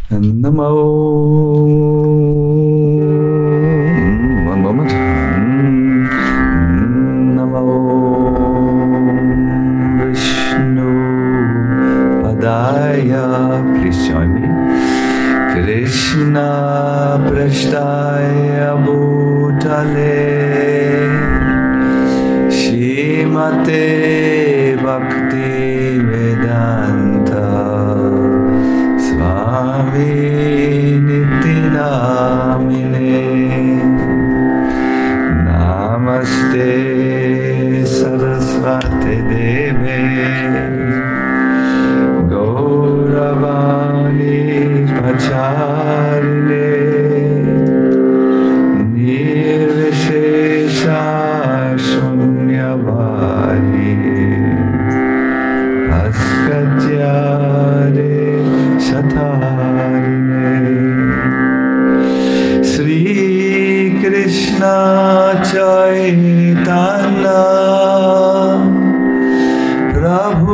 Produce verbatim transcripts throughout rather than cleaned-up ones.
Namo. One moment. Namo Vishnu Padaya. Please join me. Krishna Prasthaya Bhutale Shrimate Bhakti Vedanta Swami Nityanamine Namaste Saraswati Deve Gauravani Pacharine Nirvishesha Shunyavadi Askatyare Shatarine Sri Krishna Chaitanya Prabhu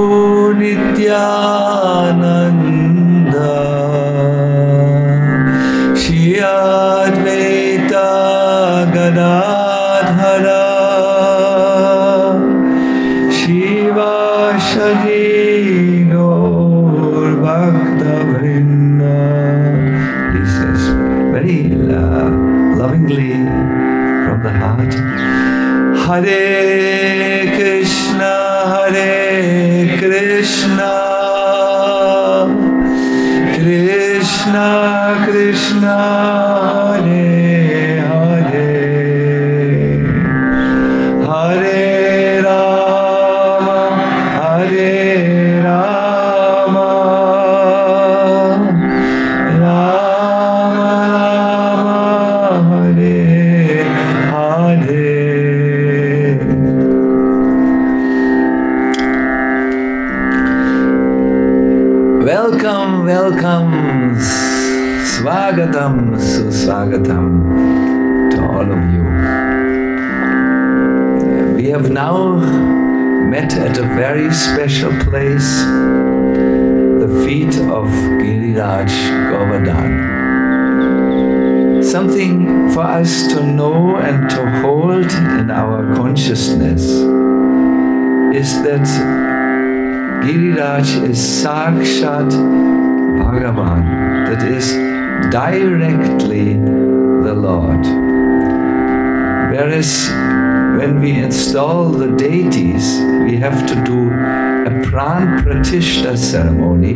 Nityananda Shri Advaita Gadadhara Shivasadi Gaur Bhakta Vrinda. He says very uh, lovingly from the heart, Hare Krishna, Hare Krishna, Krishna Krishna, Hare Hare, Hare Rama, Hare Rama, Rama Rama, Hare Hare. Welcome, welcome, Swagatam, Suswagatam to all of you. We have now met at a very special place, the feet of Giriraj Govardhan. Something for us to know and to hold in our consciousness is that Giriraj is Sakshat Bhagavan, that is directly the Lord. Whereas when we install the deities, we have to do a Pran Pratishta ceremony.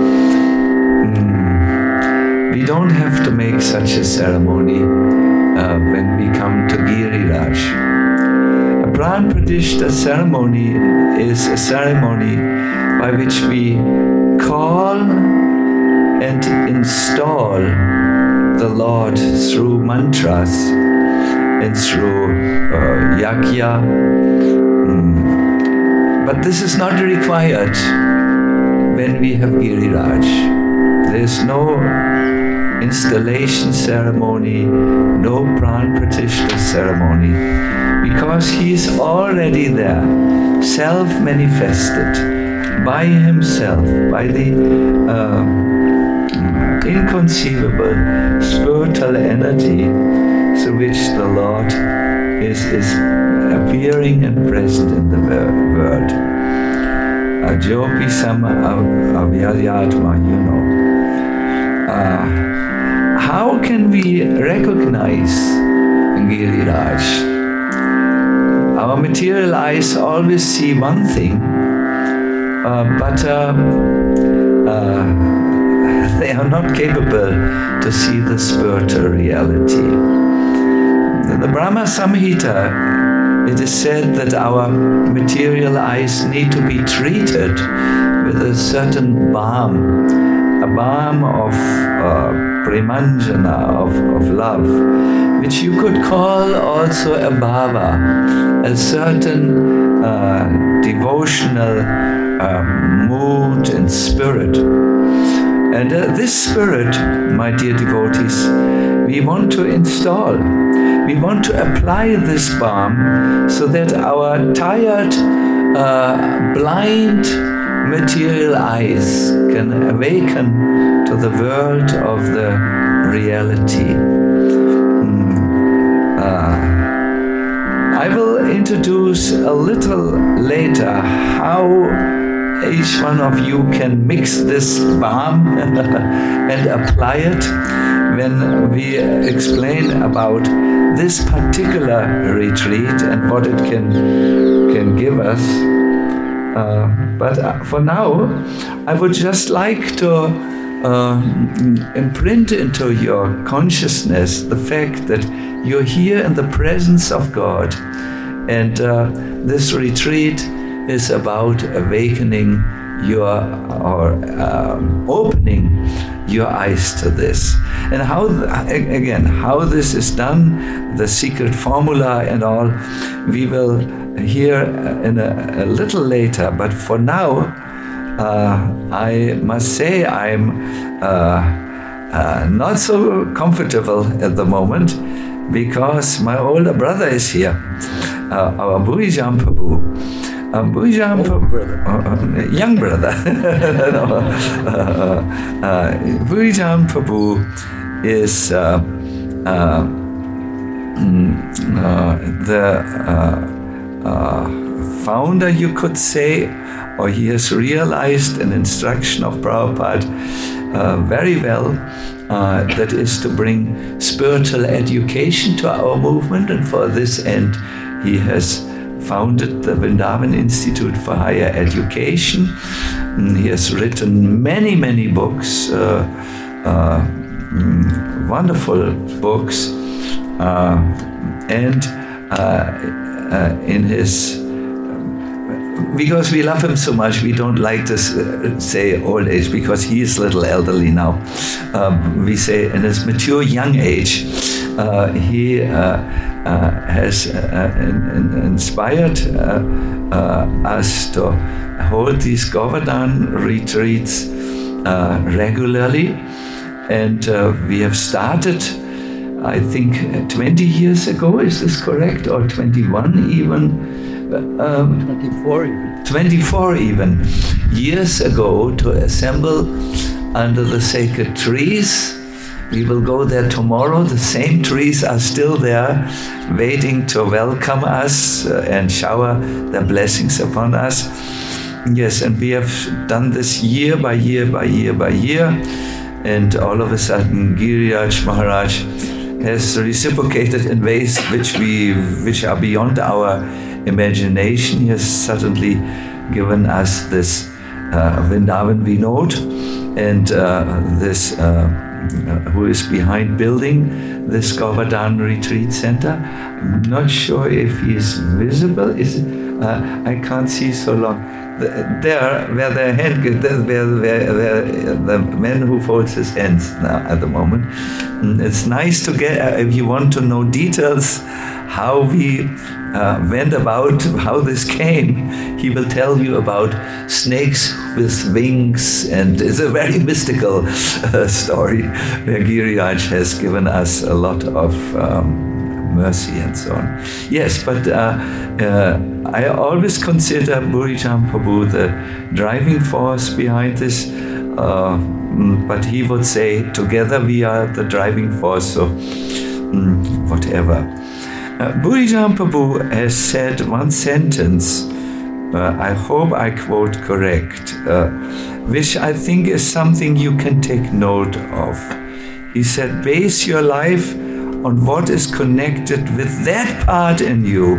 Mm, we don't have to make such a ceremony uh, when we come to Giriraj. A Pran Pratishta ceremony is a ceremony by which we call and install the Lord through mantras and through uh, yajna. Mm. But this is not required when we have Giriraj. There is no installation ceremony, no Pran Pratishta ceremony, because he is already there, self-manifested, by himself, by the uh, inconceivable spiritual energy through which the Lord is, is appearing and present in the world. Ajopi sama avyayatma, you know. Uh, how can we recognize Giriraj? Our material eyes always see one thing, uh, but uh, uh, they are not capable to see the spiritual reality. In the Brahma Samhita, it is said that our material eyes need to be treated with a certain balm, a balm of uh, premanjana, of, of love, which you could call also a bhava, a certain uh, devotional uh, mood and spirit. And uh, this spirit, my dear devotees, we want to install. We want to apply this balm so that our tired, uh, blind material eyes can awaken to the world of the reality. Mm. Uh, I will introduce a little later how each one of you can mix this balm and apply it when we explain about this particular retreat and what it can can give us. Uh, but uh, for now, I would just like to uh, imprint into your consciousness the fact that you're here in the presence of God, and uh, this retreat is about awakening your, or um, opening your eyes to this. And how, again, how this is done, the secret formula and all, we will hear in a, a little later. But for now, uh, I must say I'm uh, uh, not so comfortable at the moment, because my older brother is here, uh, our Bhurijam Prabhu. Uh, Bhurijam Prabhu, uh, uh, young brother, no, uh, uh, Bhurijam Prabhu is uh, uh, uh, the uh, uh, founder, you could say, or he has realized an instruction of Prabhupada uh, very well, uh, that is to bring spiritual education to our movement, and for this end he has founded the Vrindavan Institute for Higher Education. He has written many, many books, uh, uh, wonderful books, uh, and uh, uh, in his, because we love him so much, we don't like to say old age, because he is a little elderly now. Um, we say in his mature young age, uh, he uh, Uh, has uh, in, in inspired uh, uh, us to hold these Govardhan retreats uh, regularly, and uh, we have started, I think, twenty years ago. Is this correct? Or twenty-one even? Um, twenty-four even. twenty-four even years ago, to assemble under the sacred trees. We will go there tomorrow. The same trees are still there, waiting to welcome us uh, and shower their blessings upon us. Yes, and we have done this year by year by year by year. And all of a sudden, Giriraj Maharaj has reciprocated in ways which we, which are beyond our imagination. He has suddenly given us this uh, Vrindavan Vinod, and uh, this uh, Uh, who is behind building this Govardhan Retreat Center. I'm not sure if he is visible. Is uh, I can't see so long. The, there, where the hand, there, where, where, where the man who folds his hands now at the moment. It's nice to get. Uh, if you want to know details, how we uh, went about, how this came, he will tell you about snakes with wings, and it's a very mystical uh, story where Giriraj has given us a lot of um, mercy and so on. Yes, but uh, uh, I always consider Bhurijam Prabhu the driving force behind this, uh, but he would say, together we are the driving force, so mm, whatever. Uh, Bhurijam Prabhu has said one sentence, uh, I hope I quote correct, uh, which I think is something you can take note of. He said, base your life on what is connected with that part in you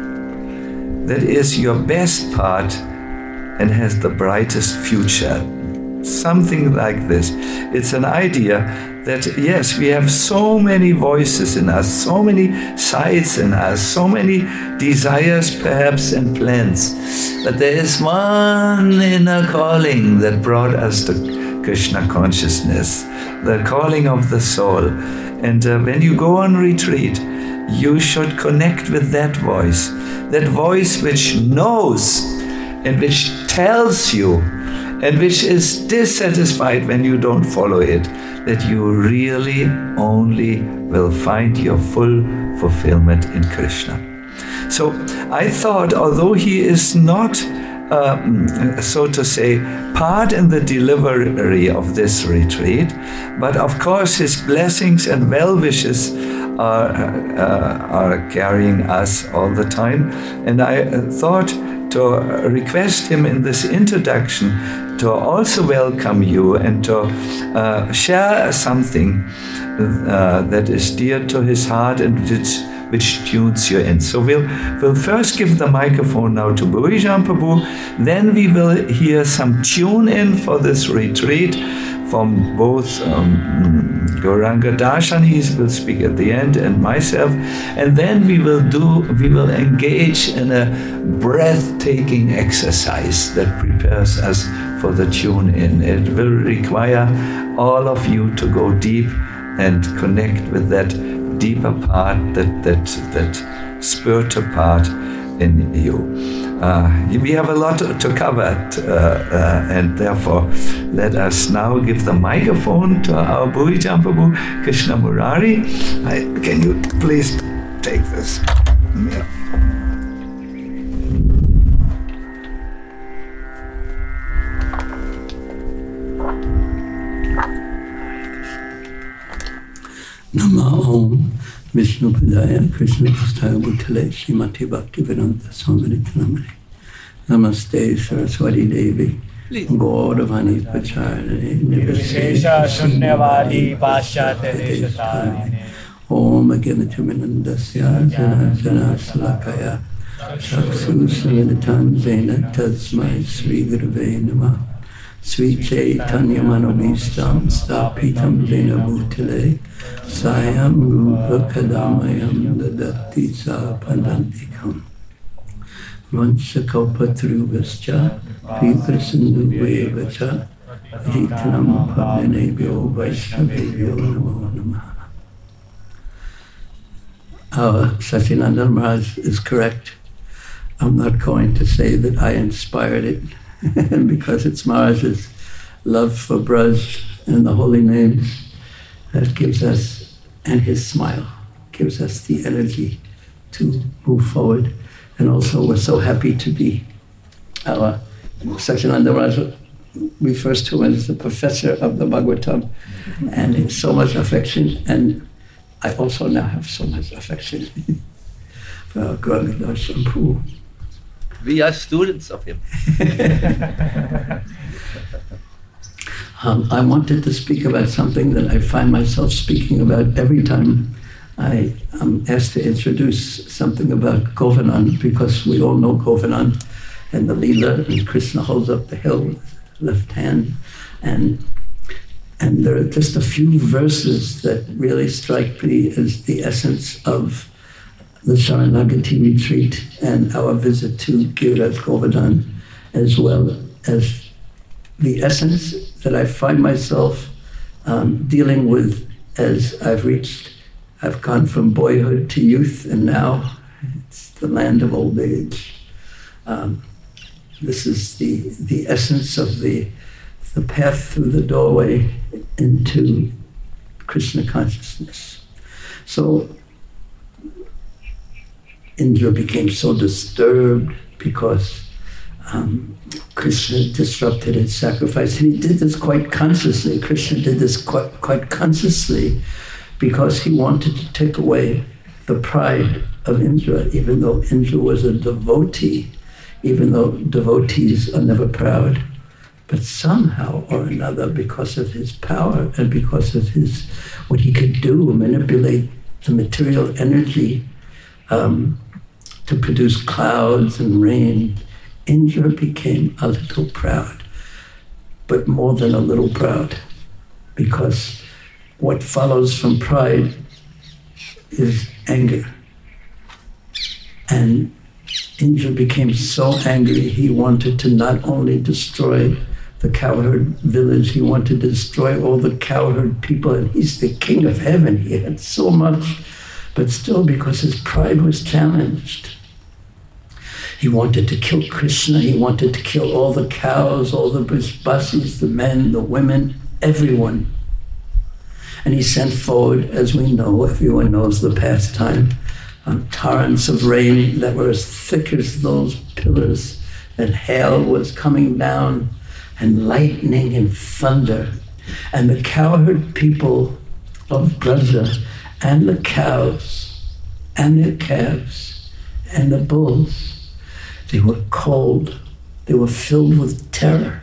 that is your best part and has the brightest future. Something like this. It's an idea that, yes, we have so many voices in us, so many sides in us, so many desires perhaps and plans, but there is one inner calling that brought us to Krishna consciousness, the calling of the soul. And uh, when you go on retreat, you should connect with that voice, that voice which knows and which tells you and which is dissatisfied when you don't follow it, that you really only will find your full fulfillment in Krishna. So I thought, although he is not uh, so to say, part in the delivery of this retreat, but of course his blessings and well-wishes are, uh, are carrying us all the time. And I thought to request him in this introduction to also welcome you and to uh, share something uh, that is dear to his heart and which, which tunes you in. So we'll, we'll first give the microphone now to Bhuijan Prabhu, then we will hear some tune in for this retreat from both um, Gauranga Darshanis will speak at the end and myself, and then we will do we will engage in a breathtaking exercise that prepares us for the tune in. It will require all of you to go deep and connect with that deeper part, that that that spiritual part in you. Uh, we have a lot to, to cover, uh, uh, and therefore let us now give the microphone to our Bhuijan Prabhu, Krishna Murari. I, can you please take this? Yeah. Nama Om Vishnu Padaya Krishna Prasthaya Bhutale Srimati Bhaktivedanta Swami Namane Namaste Saraswati Devi Gaudavani Pacharane Nirvishesha Shunyavadi Pashyatya Deshatarine Om Agyanatiminandasya Jana Jana Salakaya Chaksu Saminitan Zena Tasmai Sri Gurave Namah Sri Chaitanya Manobhistam Stapitam Jena Bhutale Sayam Rupa Kadamayam Dadati Sa Padantikam Vancha Kalpatrubhascha Pitra Sindhu Vevacha Jitanam Padmanebhyo Vaishnavebhyo Namo Namaha. Our Satyananda Maharaj is correct. I'm not going to say that I inspired it because it's Maharaj's love for Braj and the holy names that gives us, and his smile gives us the energy to move forward. And also we're so happy to be, our Satyananda Maharaj refers to him as the professor of the Bhagavatam, and it's so much affection, and I also now have so much affection for Gauranga Darshan Prabhu. We are students of him. um, I wanted to speak about something that I find myself speaking about every time I am asked to introduce something about Govardhan, because we all know Govardhan and the Leela, and Krishna holds up the hill with his left hand. And, and there are just a few verses that really strike me as the essence of the Sharanagati retreat and our visit to Giriraj Govardhan, as well as the essence that I find myself um, dealing with as I've reached, I've gone from boyhood to youth, and now it's the land of old age. Um, this is the, the essence of the, the path through the doorway into Krishna consciousness. So Indra became so disturbed because um, Krishna disrupted his sacrifice. And he did this quite consciously. Krishna did this quite, quite consciously because he wanted to take away the pride of Indra, even though Indra was a devotee, even though devotees are never proud. But somehow or another, because of his power and because of his what he could do, manipulate the material energy um, to produce clouds and rain, Indra became a little proud, but more than a little proud, because what follows from pride is anger. And Indra became so angry, he wanted to not only destroy the cowherd village, he wanted to destroy all the cowherd people, and he's the king of heaven. He had so much, but still, because his pride was challenged, he wanted to kill Krishna, he wanted to kill all the cows, all the basis, the men, the women, everyone. And he sent forward, as we know, everyone knows the pastime, um, torrents of rain that were as thick as those pillars and hail was coming down, and lightning and thunder. And the cowherd people of Braja, and the cows, and their calves, and the bulls, they were cold. They were filled with terror.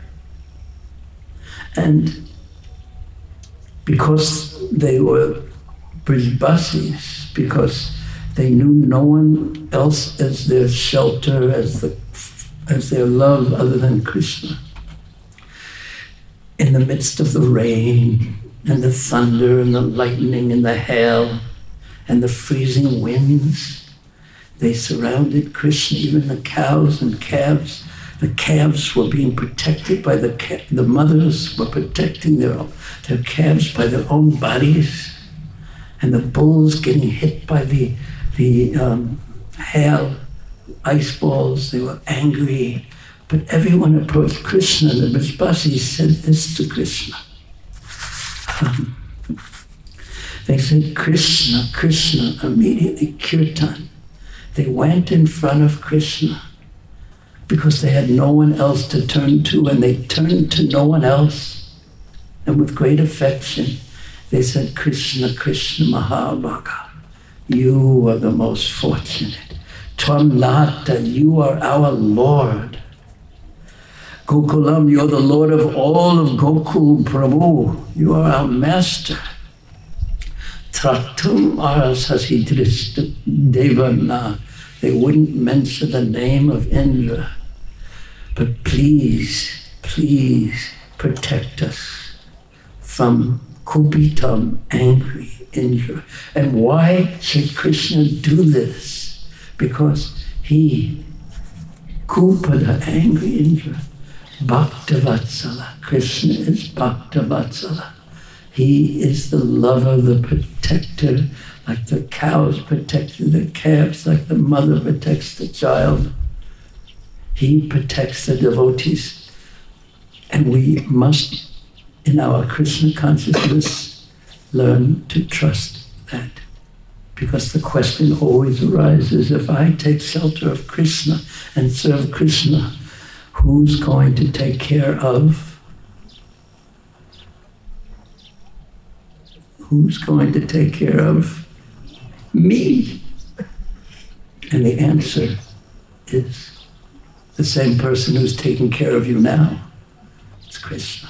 And because they were Brijbasis, because they knew no one else as their shelter, as the as their love other than Krishna. In the midst of the rain and the thunder and the lightning and the hail and the freezing winds, they surrounded Krishna. Even the cows and calves, the calves were being protected by the ca- the mothers were protecting their their calves by their own bodies, and the bulls getting hit by the the um, hail, ice balls. They were angry, but everyone approached Krishna. And the Brijbasis said this to Krishna. Um, they said, Krishna, Krishna, immediately kirtan. They went in front of Krishna because they had no one else to turn to, and they turned to no one else. And with great affection, they said, Krishna, Krishna Mahabhaga, you are the most fortunate. Tvam Nata, you are our Lord. Gokulam, you're the Lord of all of Gokul Prabhu. You are our master. Tratum Arasasidrist Devana. They wouldn't mention the name of Indra. But please, please protect us from Kupitam, angry Indra. And why should Krishna do this? Because he, Kupada, angry Indra, Bhaktavatsala. Krishna is Bhaktavatsala. He is the lover, the protector, like the cows protecting the calves, like the mother protects the child. He protects the devotees. And we must, in our Krishna consciousness, learn to trust that. Because the question always arises, if I take shelter of Krishna and serve Krishna, who's going to take care of? Who's going to take care of me? And the answer is the same person who's taking care of you now. It's Krishna.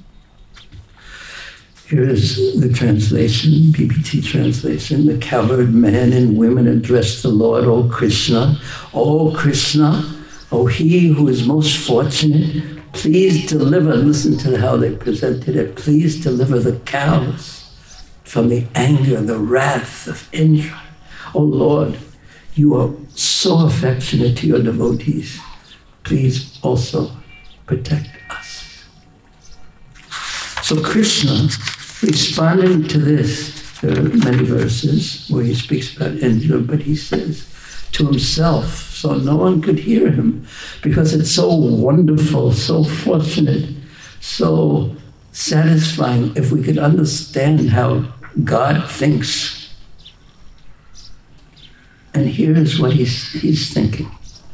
Here is the translation, P P T translation. The cowherd men and women addressed the Lord, O Krishna, O Krishna, O he who is most fortunate, please deliver, listen to how they presented it, please deliver the cows from the anger, the wrath of Indra. O Lord, you are so affectionate to your devotees. Please also protect us. So Krishna, responding to this, there are many verses where he speaks about Indra, but he says to himself, so no one could hear him, because it's so wonderful, so fortunate, so satisfying if we could understand how God thinks. And here's what he's, he's thinking.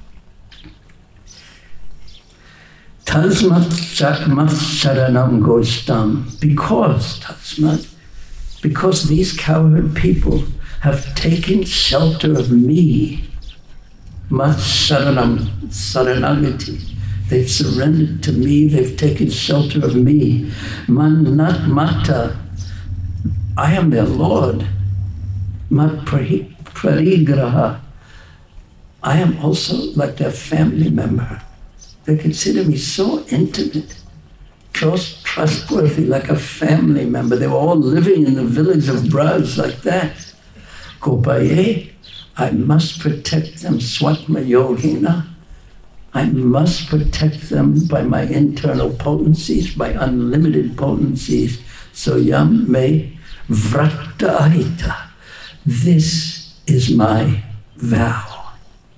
Tasmat Satmat Saranam Gostam. Because, Tasmat, because these cowherd people have taken shelter of me, Mat Saranam, Saranagati. They've surrendered to me, they've taken shelter of me. Manat Mata, I am their Lord. Mat Parigraha, I am also like their family member. They consider me so intimate, close, trustworthy, like a family member. They were all living in the village of Braj like that. Gopaye, I must protect them, Swatma Yogina. I must protect them by my internal potencies, by unlimited potencies. So yam me vrata ahita. This is my vow.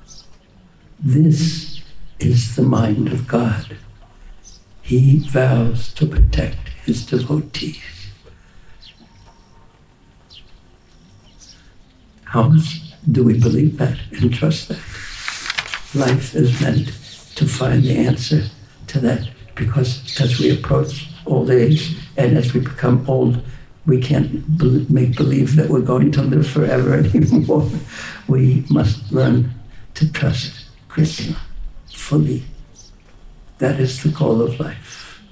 This is the mind of God. He vows to protect his devotees. How much do we believe that and trust that? Life is meant to find the answer to that, because as we approach old age and as we become old, we can't be- make believe that we're going to live forever anymore. We must learn to trust Krishna fully. That is the goal of life.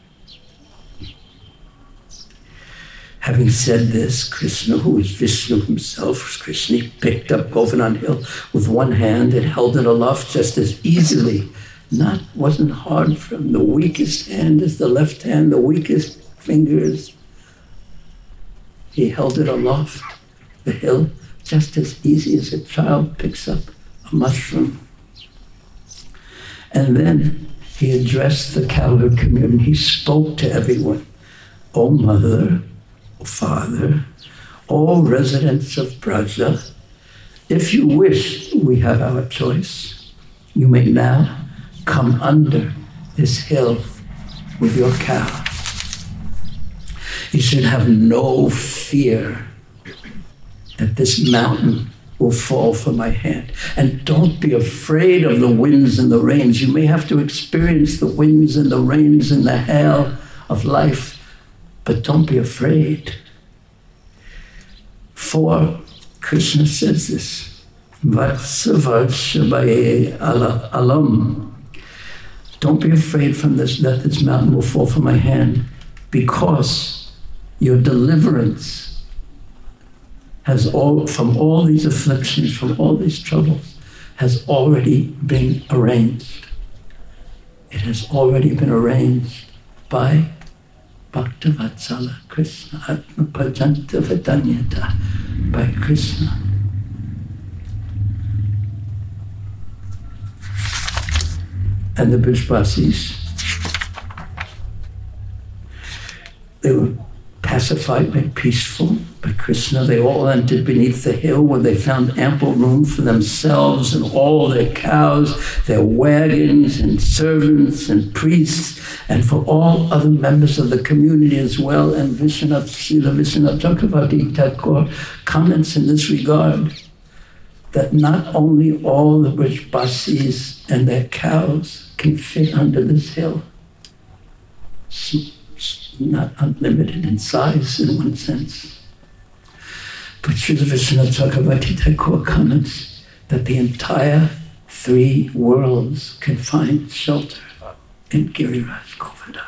Having said this, Krishna, who is Vishnu himself, Krishna picked up Govardhan Hill with one hand and held it aloft just as easily. Not wasn't hard from the weakest hand as the left hand, the weakest fingers. He held it aloft, the hill, just as easy as a child picks up a mushroom. And then he addressed the cowherd community. He spoke to everyone. O mother, O father, all residents of Braja, if you wish, we have our choice. You may now come under this hill with your cow. You should have no fear that this mountain will fall from my hand. And don't be afraid of the winds and the rains. You may have to experience the winds and the rains and the hail of life, but don't be afraid. For Krishna says this, Vatsavarshabaye alam. Don't be afraid from this, that this mountain will fall from my hand, because your deliverance has all, from all these afflictions, from all these troubles, has already been arranged. It has already been arranged by Bhaktavatsala Krishna, Atma Pajanta Vedanyata, by Krishna. And the Brajbasis, they were pacified, made peaceful by Krishna. They all entered beneath the hill where they found ample room for themselves and all their cows, their wagons and servants and priests, and for all other members of the community as well. And Vishwanath, Srila Vishwanath Chakravarti Thakur comments in this regard that not only all the Brajbasis and their cows can fit under this hill, not unlimited in size in one sense, but Srila Vishwanath Chakravarti Thakur comments that the entire three worlds can find shelter in Giriraj Govardhan.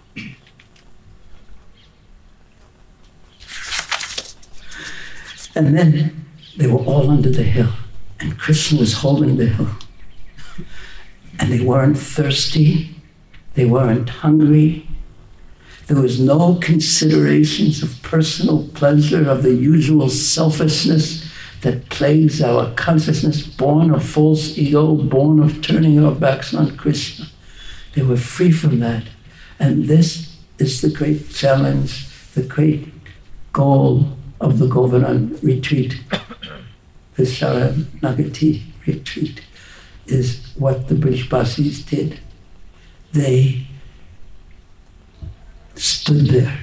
And then they were all under the hill, and Krishna was holding the hill. And they weren't thirsty, they weren't hungry. There was no considerations of personal pleasure, of the usual selfishness that plagues our consciousness, born of false ego, born of turning our backs on Krishna. They were free from that. And this is the great challenge, the great goal of the Govardhan retreat, the Sharanagati retreat, is what the Brajbasis did. They stood there,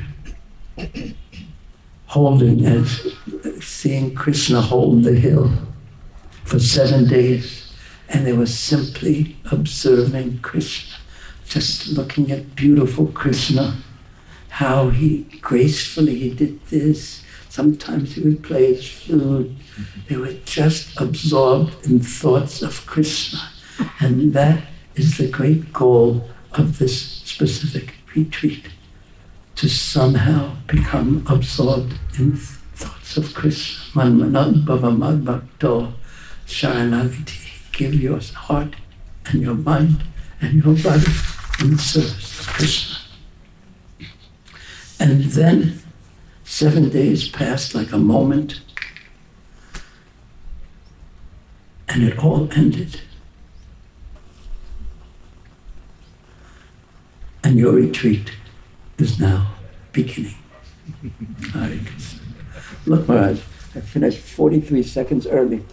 holding, as seeing Krishna hold the hill for seven days, and they were simply observing Krishna, just looking at beautiful Krishna, how he gracefully he did this. Sometimes he would play his flute. They were just absorbed in thoughts of Krishna. And that is the great goal of this specific retreat, to somehow become absorbed in thoughts of Krishna. Manmanad bhavamad bhakto sharanagati. Give your heart and your mind and your body in service of Krishna. And then seven days passed like a moment, and it all ended. And your retreat is now beginning. Hare Krishna. Look, Maharaj, I finished forty-three seconds early.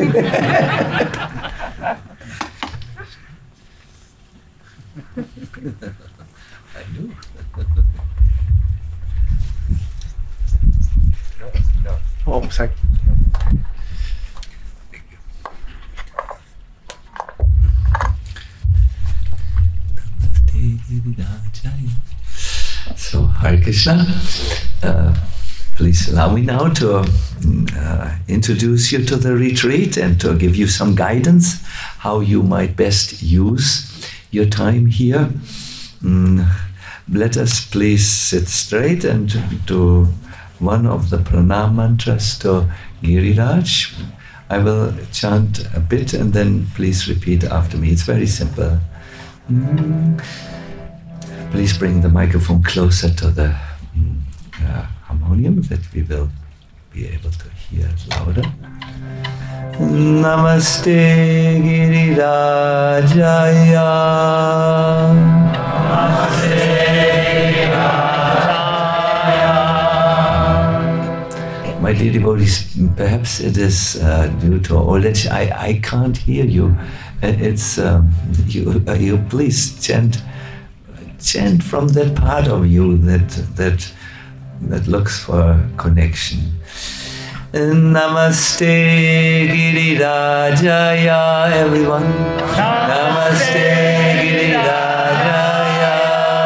I knew. No, no. Oh, sorry. Hare Krishna. Uh, please allow me now to uh, introduce you to the retreat and to give you some guidance how you might best use your time here. Mm, let us please sit straight and do one of the pranam mantras to Giriraj. I will chant a bit and then please repeat after me. It's very simple. Mm. Please bring the microphone closer to the mm, uh, harmonium that we will be able to hear louder. Namaste Girirajaya. Namaste Girirajaya. My dear devotees, perhaps it is uh, due to old age, I, I can't hear you. It's um, you, uh, you please chant chant from that part of you that that that looks for connection. Namaste Girirajaya, everyone. Namaste Girirajaya.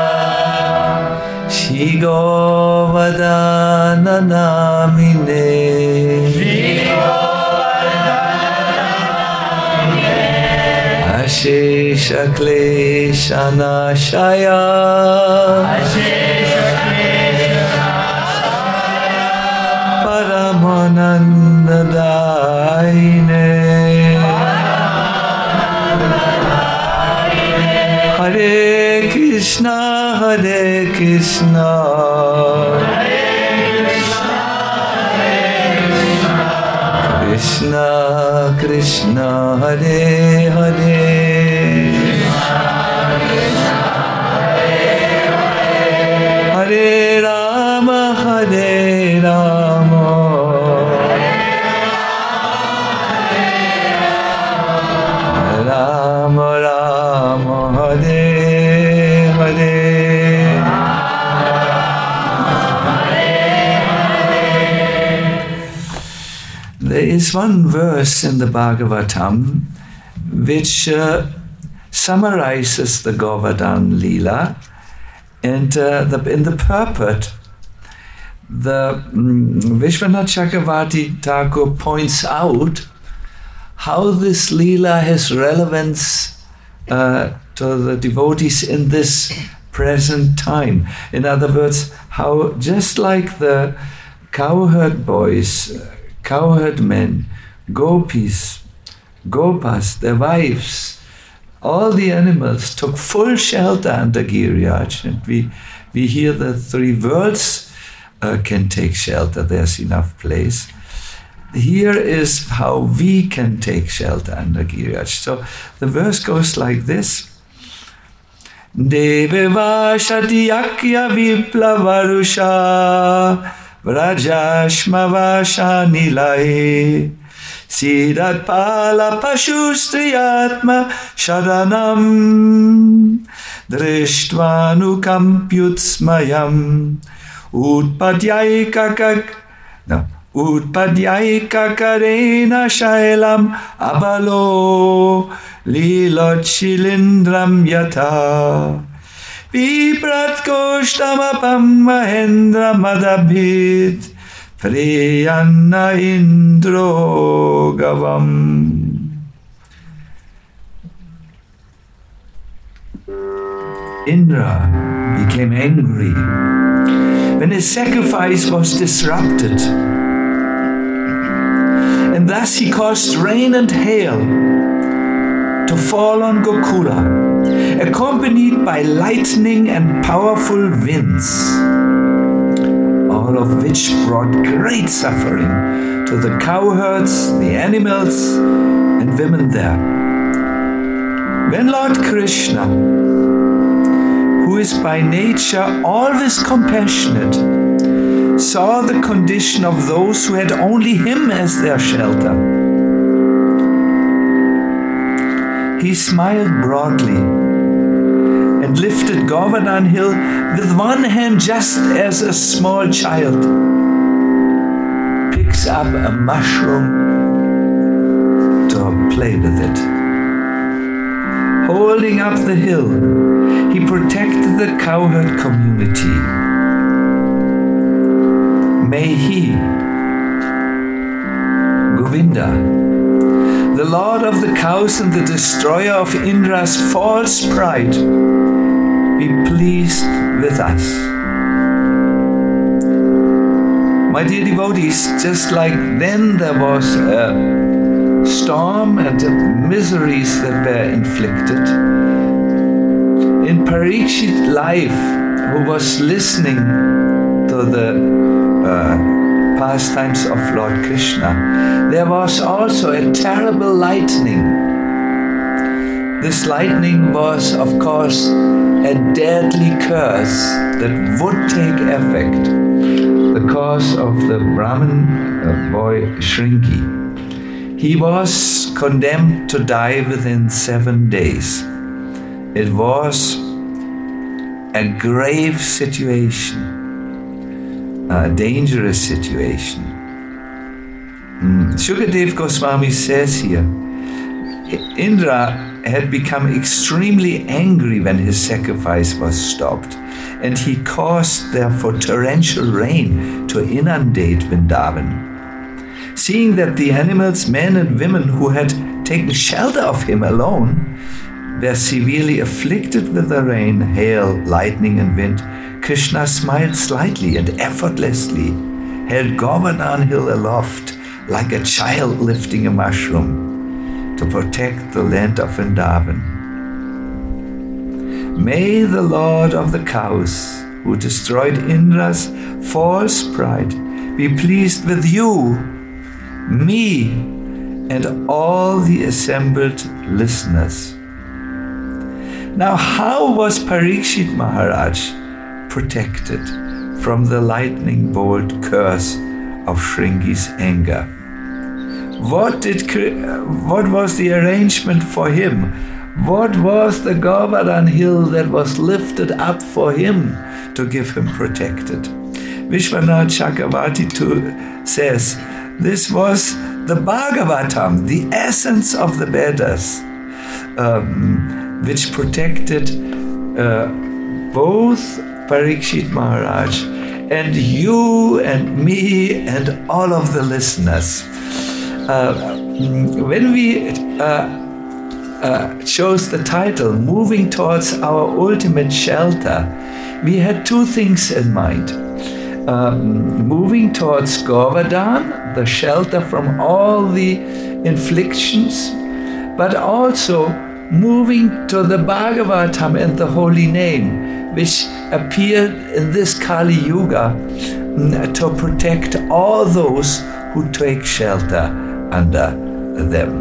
Shri Govardhana Namine. Shri Govardhana Ashesha Klesha Nashaya. Ashesha Paramananda Daine. Hare Krishna, Hare Krishna, Krishna Krishna, Hare Hare, Hare Rama, Hare Rama, Rama Rama, Hare Hare. There is one verse in the Bhagavatam which uh, summarizes the Govardhan Leela, and uh, the, in the purport, the um, Vishwanath Chakravarti Thakur points out how this Leela has relevance uh, to the devotees in this present time. In other words, how just like the cowherd boys, cowherd men, gopis, gopas, their wives, all the animals took full shelter under Giriraj, and we, we hear the three worlds uh, can take shelter, there's enough place. Here is how we can take shelter under Giriraj. So the verse goes like this. Deveva Shatyakya Viplavarusha Vrajashmavasha Nilaye Siddhat Pala Pashustriyatma Sharanam Drishtvanukampyutsmayam Utpadyaika Kak no Utpadyaika Karena Shailam Abalo Lilochilindram Yata Viprat Koshtamapam Mahendra Madabhit Priyanna Indro Gavam. Indra became angry when his sacrifice was disrupted, and thus he caused rain and hail to fall on Gokula, accompanied by lightning and powerful winds, all of which brought great suffering to the cowherds, the animals, and women there. When Lord Krishna, who is by nature always compassionate, saw the condition of those who had only him as their shelter, he smiled broadly and lifted Govardhan Hill with one hand, just as a small child picks up a mushroom to play with it. Holding up the hill, he protected the cowherd community may he, Govinda, the Lord of the cows and the destroyer of Indra's false pride, be pleased with us. My dear devotees, just like then there was a storm and miseries that were inflicted, in Parikshit's life, who was listening to the uh, pastimes of Lord Krishna, there was also a terrible lightning. This lightning was, of course, a deadly curse that would take effect, the curse of the Brahmin uh, boy Shringi. He was condemned to die within seven days. It was a grave situation, a dangerous situation. Mm. Shukadev Goswami says here, Indra had become extremely angry when his sacrifice was stopped, and he caused therefore torrential rain to inundate Vrindavan. Seeing that the animals, men and women who had taken shelter of him alone were severely afflicted with the rain, hail, lightning and wind, Krishna smiled slightly and effortlessly, held Govardhan hill aloft like a child lifting a mushroom to protect the land of Vrindavan. May the Lord of the cows, who destroyed Indra's false pride, be pleased with you, me, and all the assembled listeners. Now, how was Parikshit Maharaj protected from the lightning bolt curse of Shringi's anger? What did what was the arrangement for him? What was the Govardhan hill that was lifted up for him to give him protected? Vishwanath Chakravarti too says this was the Bhagavatam, the essence of the Vedas, um, which protected uh, both Parikshit Maharaj and you and me and all of the listeners. Uh, when we uh, uh, chose the title, Moving Towards Our Ultimate Shelter, we had two things in mind. Um, moving towards Govardhan, the shelter from all the inflictions, but also moving to the Bhagavatam and the holy name, which appeared in this Kali Yuga to protect all those who take shelter under them.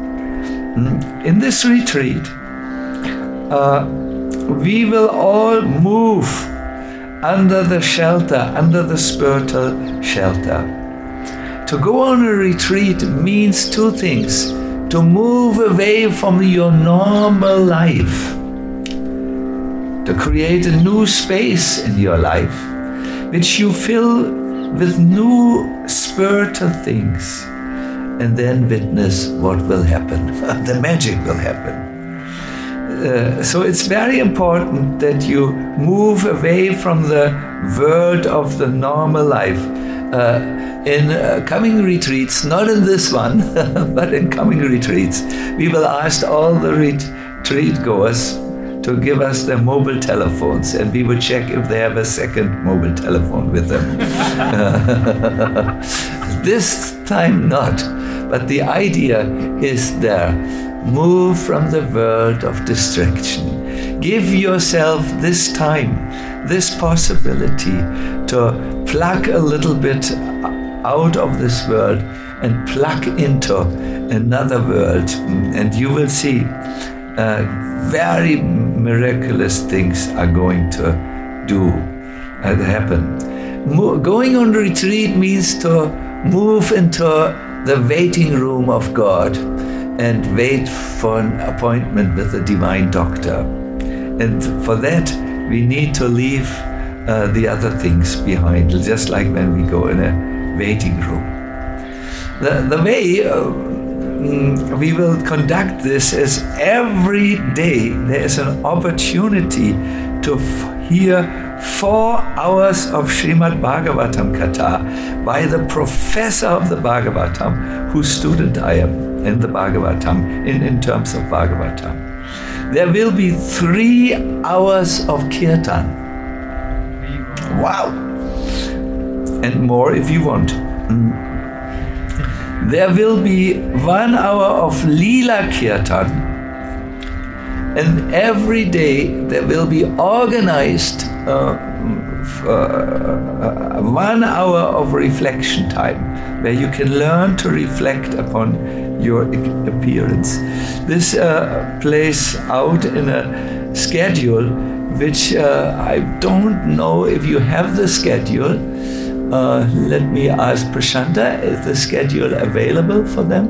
In this retreat, uh, we will all move under the shelter, under the spiritual shelter. To go on a retreat means two things: to move away from your normal life, to create a new space in your life, which you fill with new spiritual things, and then witness what will happen. The magic will happen. Uh, so it's very important that you move away from the world of the normal life. Uh, in uh, coming retreats, not in this one, but in coming retreats, we will ask all the retreat goers to give us their mobile telephones, and we will check if they have a second mobile telephone with them. This time not, but the idea is there. Move from the world of distraction. Give yourself this time, this possibility to plug a little bit out of this world and plug into another world, and you will see uh, very miraculous things are going to do and happen. Mo- going on retreat means to move into the waiting room of God and wait for an appointment with the divine doctor. And for that, we need to leave uh, the other things behind, just like when we go in a waiting room. The, the way uh, we will conduct this is every day there is an opportunity to f- hear four hours of Srimad Bhagavatam Katha by the professor of the Bhagavatam, whose student I am in the Bhagavatam, in, in terms of Bhagavatam. There will be three hours of Kirtan. Wow! And more if you want. Mm. There will be one hour of Leela Kirtan, and every day there will be organized uh, uh, one hour of reflection time, where you can learn to reflect upon your appearance. This uh, plays out in a schedule which uh, I don't know if you have the schedule. Uh, let me ask Prashanta, is the schedule available for them?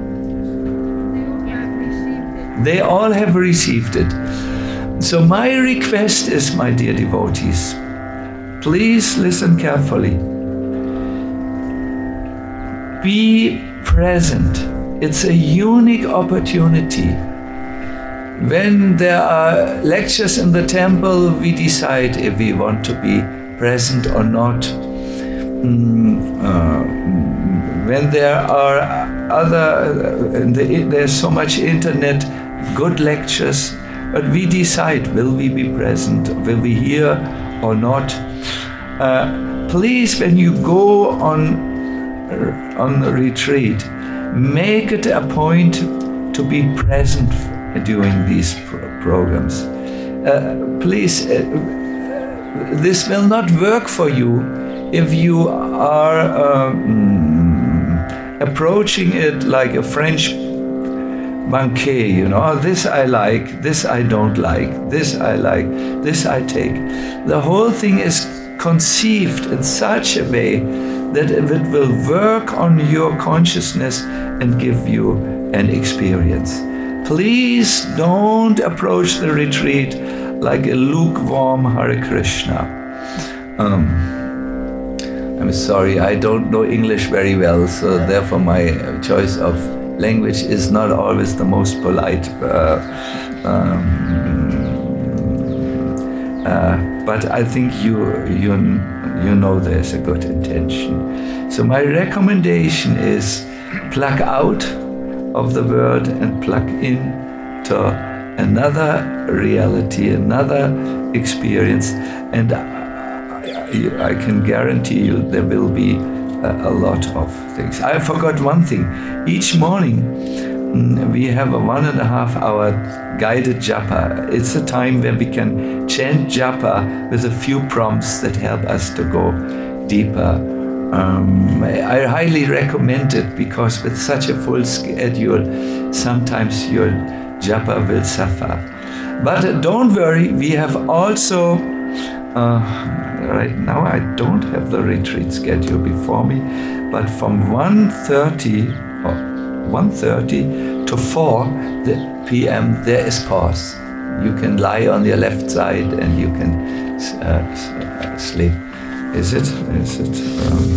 They all have received it. So my request is, my dear devotees, please listen carefully. Be present. It's a unique opportunity. When there are lectures in the temple, we decide if we want to be present or not. Mm, uh, when there are other, uh, the, there's so much internet, good lectures, but we decide, will we be present, will we hear or not? Uh, please, when you go on, on the retreat, make it a point to be present during these pro- programs. Uh, please, uh, this will not work for you if you are um, approaching it like a French banquet, you know, oh, this I like, this I don't like, this I like, this I take. The whole thing is conceived in such a way that it will work on your consciousness and give you an experience. Please don't approach the retreat like a lukewarm Hare Krishna. Um, I'm sorry, I don't know English very well, so therefore my choice of language is not always the most polite. Uh, um, uh, but I think you, you, you know there's a good intention. So my recommendation is plug out of the world and plug in to another reality, another experience, and I can guarantee you there will be a, a lot of things. I forgot one thing. Each morning mm, we have a one and a half hour guided japa. It's a time where we can chant japa with a few prompts that help us to go deeper. Um, I highly recommend it, because with such a full schedule, sometimes your japa will suffer. But uh, don't worry, we have also Uh, right now I don't have the retreat schedule before me, but from one thirty or one thirty to four p m there is pause. You can lie on your left side and you can uh, sleep. Is it? Is it? Um,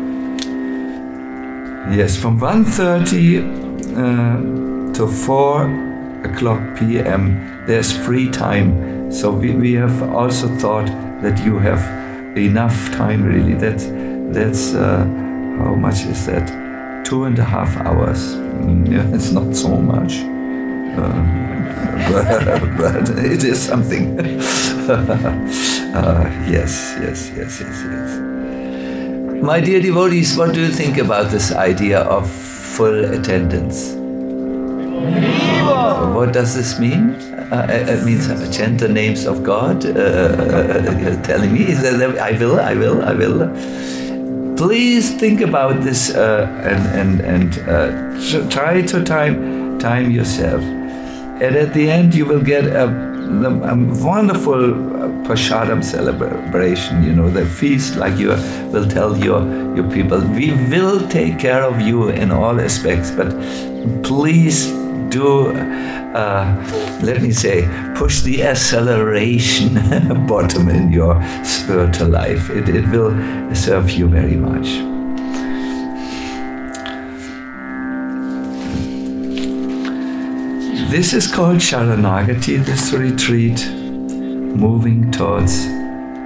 yes, from one thirty uh, to four o'clock p m there's free time. So we, we have also thought that you have enough time, really. That's, that's uh, how much is that? Two and a half hours. Mm, yeah, it's not so much. Um, but, but it is something. uh, yes, yes, yes, yes, yes. My dear devotees, what do you think about this idea of full attendance? What does this mean? Uh, it means uh, chant the names of God. Uh, uh, you're telling me that I will, I will, I will. Please think about this uh, and and and uh, try to time time yourself. And at the end, you will get a, a wonderful prasadam celebration. You know, the feast, like you will tell your your people. We will take care of you in all aspects, but please do, uh, let me say, push the acceleration button in your spiritual life. It, it will serve you very much. This is called Sharanagati, this retreat, moving towards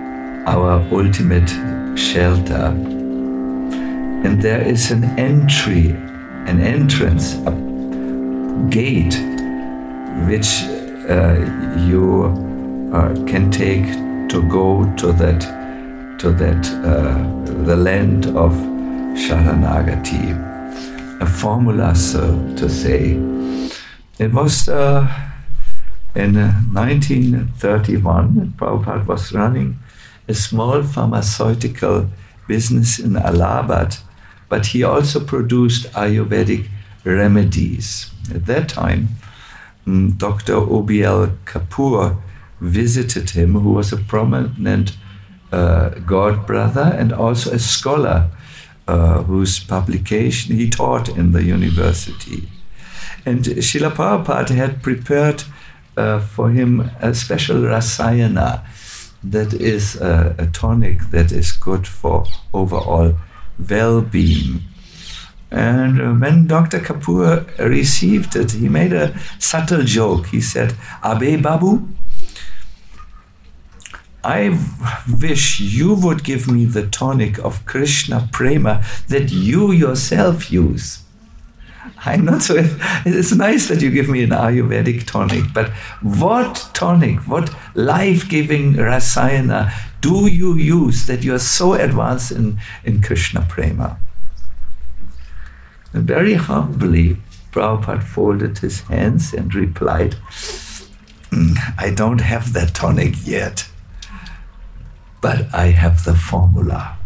our ultimate shelter. And there is an entry, an entrance, a gate, which uh, you uh, can take to go to that, to that, uh, the land of Sharanagati, a formula, so to say. It was uh, in uh, nineteen thirty-one, Prabhupada was running a small pharmaceutical business in Allahabad, but he also produced Ayurvedic remedies. At that time, um, Doctor O B L Kapoor visited him, who was a prominent uh, god brother and also a scholar uh, whose publication he taught in the university. And Srila Prabhupada had prepared uh, for him a special rasayana, that is a, a tonic that is good for overall well-being. And uh, when Doctor Kapoor received it, he made a subtle joke. He said, "Abe Babu, I wish you would give me the tonic of Krishna Prema that you yourself use. I'm not so, it's nice that you give me an Ayurvedic tonic, but what tonic, what life-giving rasayana do you use that you are so advanced in, in Krishna Prema?" And very humbly, Prabhupada folded his hands and replied, "I don't have that tonic yet, but I have the formula."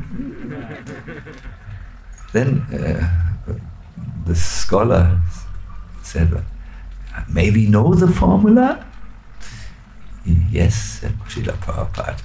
Then uh, the scholar said, "May we know the formula?" "Yes," said Srila Prabhupada.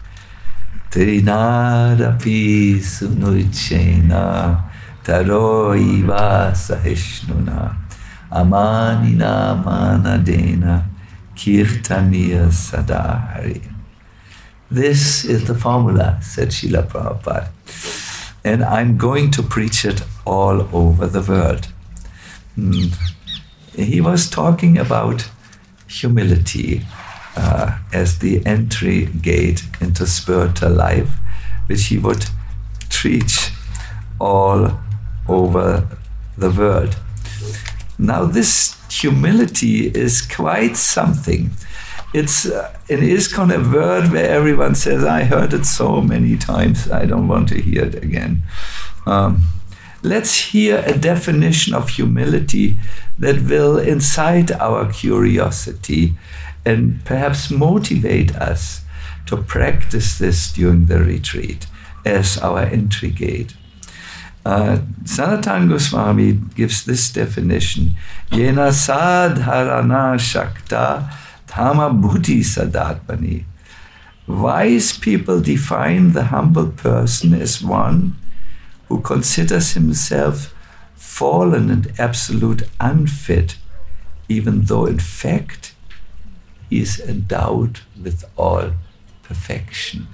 "Trinadapi sunuchena taroiva sahishnuna amanina manadena kirtaniya sadahari." This is the formula, said Srila Prabhupada, and I'm going to preach it all over the world. Mm. He was talking about humility uh, as the entry gate into spiritual life, which he would teach all over the world. Now, this humility is quite something. It's uh, in ISKCON a word where everyone says, "I heard it so many times, I don't want to hear it again." Um, let's hear a definition of humility that will incite our curiosity and perhaps motivate us to practice this during the retreat as our entry gate. Uh, Sanatana Goswami gives this definition: "Yena sadharana shakta Dhamma bhuti sadatmani." Wise people define the humble person as one who considers himself fallen and absolute unfit, even though in fact he is endowed with all perfection.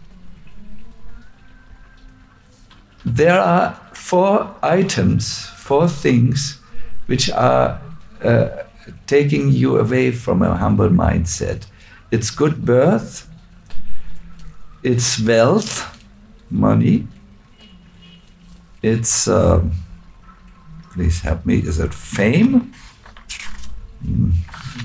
There are four items, four things which are uh, taking you away from a humble mindset. It's good birth, it's wealth, money, it's, uh, please help me, is it fame? Mm.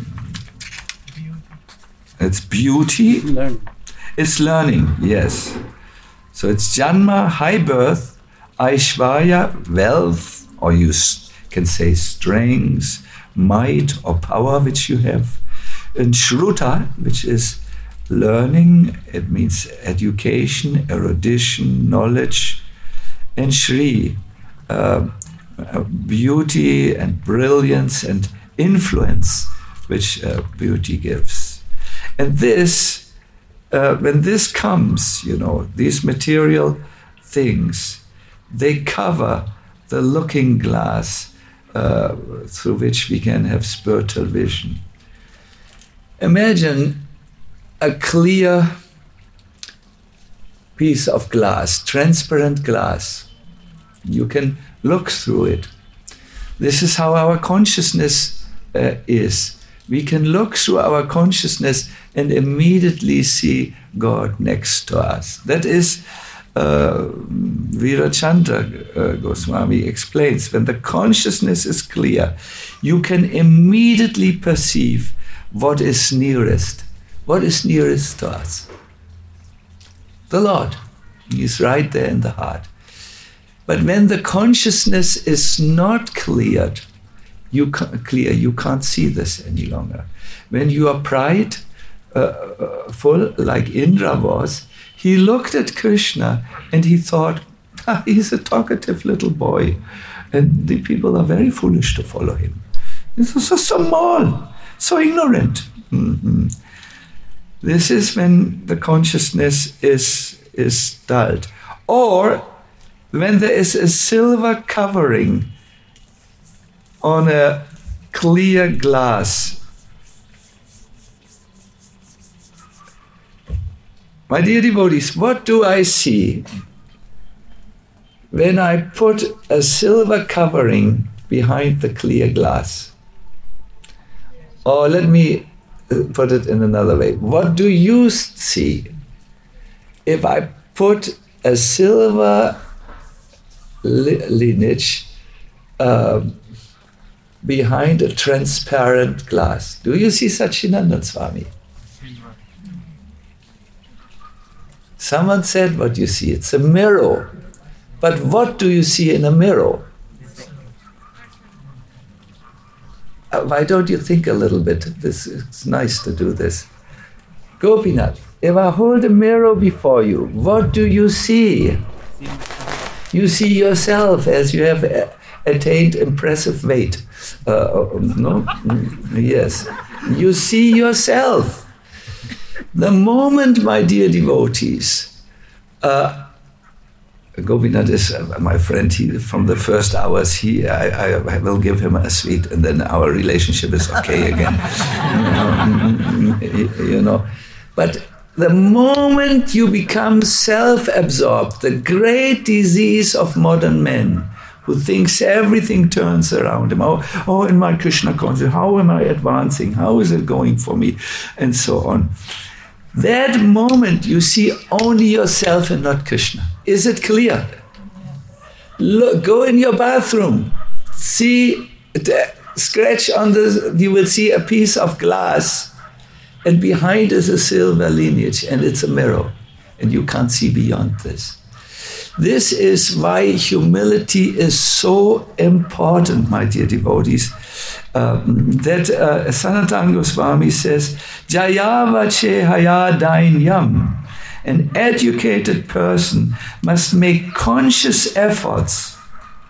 It's beauty. Learn. It's learning, yes. So it's Janma, high birth, Aishvarya, wealth, or you can say strength, might or power which you have, and Shruta, which is learning, it means education, erudition, knowledge, and Shri, uh, beauty and brilliance and influence which uh, beauty gives. And this, uh, when this comes, you know, these material things, they cover the looking glass uh, through which we can have spiritual vision. Imagine a clear piece of glass, transparent glass. You can look through it. This is how our consciousness uh, is. We can look through our consciousness and immediately see God next to us. That is, uh, Virachandra uh, Goswami explains, when the consciousness is clear, you can immediately perceive what is nearest. What is nearest to us? The Lord. He's right there in the heart. But when the consciousness is not cleared, you can't, clear, you can't see this any longer. When you are pride uh, uh, full, like Indra was, he looked at Krishna and he thought, ah, he's a talkative little boy, and the people are very foolish to follow him. He's so small, so ignorant. Mm-hmm. This is when the consciousness is, is dulled. Or when there is a silver covering on a clear glass. My dear devotees, what do I see when I put a silver covering behind the clear glass? Or let me put it in another way. What do you see if I put a silver li- lineage uh, behind a transparent glass? Do you see Satchidananda Swami? Someone said what you see. It's a mirror. But what do you see in a mirror? Uh, why don't you think a little bit? This it's nice to do this. Gopinath, if I hold a mirror before you, what do you see? You see yourself as you have a- attained impressive weight. Uh, no? Yes. You see yourself. The moment, my dear devotees, uh, Gopinath is uh, my friend. He, from the first hours, he, I, I will give him a sweet, and then our relationship is okay again. You know, but the moment you become self-absorbed, the great disease of modern men, who thinks everything turns around him. Oh, oh, in my Krishna consciousness, how am I advancing? How is it going for me? And so on. That moment you see only yourself and not Krishna. Is it clear? Look, go in your bathroom. See, scratch on the, you will see a piece of glass, and behind is a silver lineage, and it's a mirror, and you can't see beyond this. This is why humility is so important, my dear devotees, um, that uh, Sanatana Goswami says, Jayavache haya dainyam. An educated person must make conscious efforts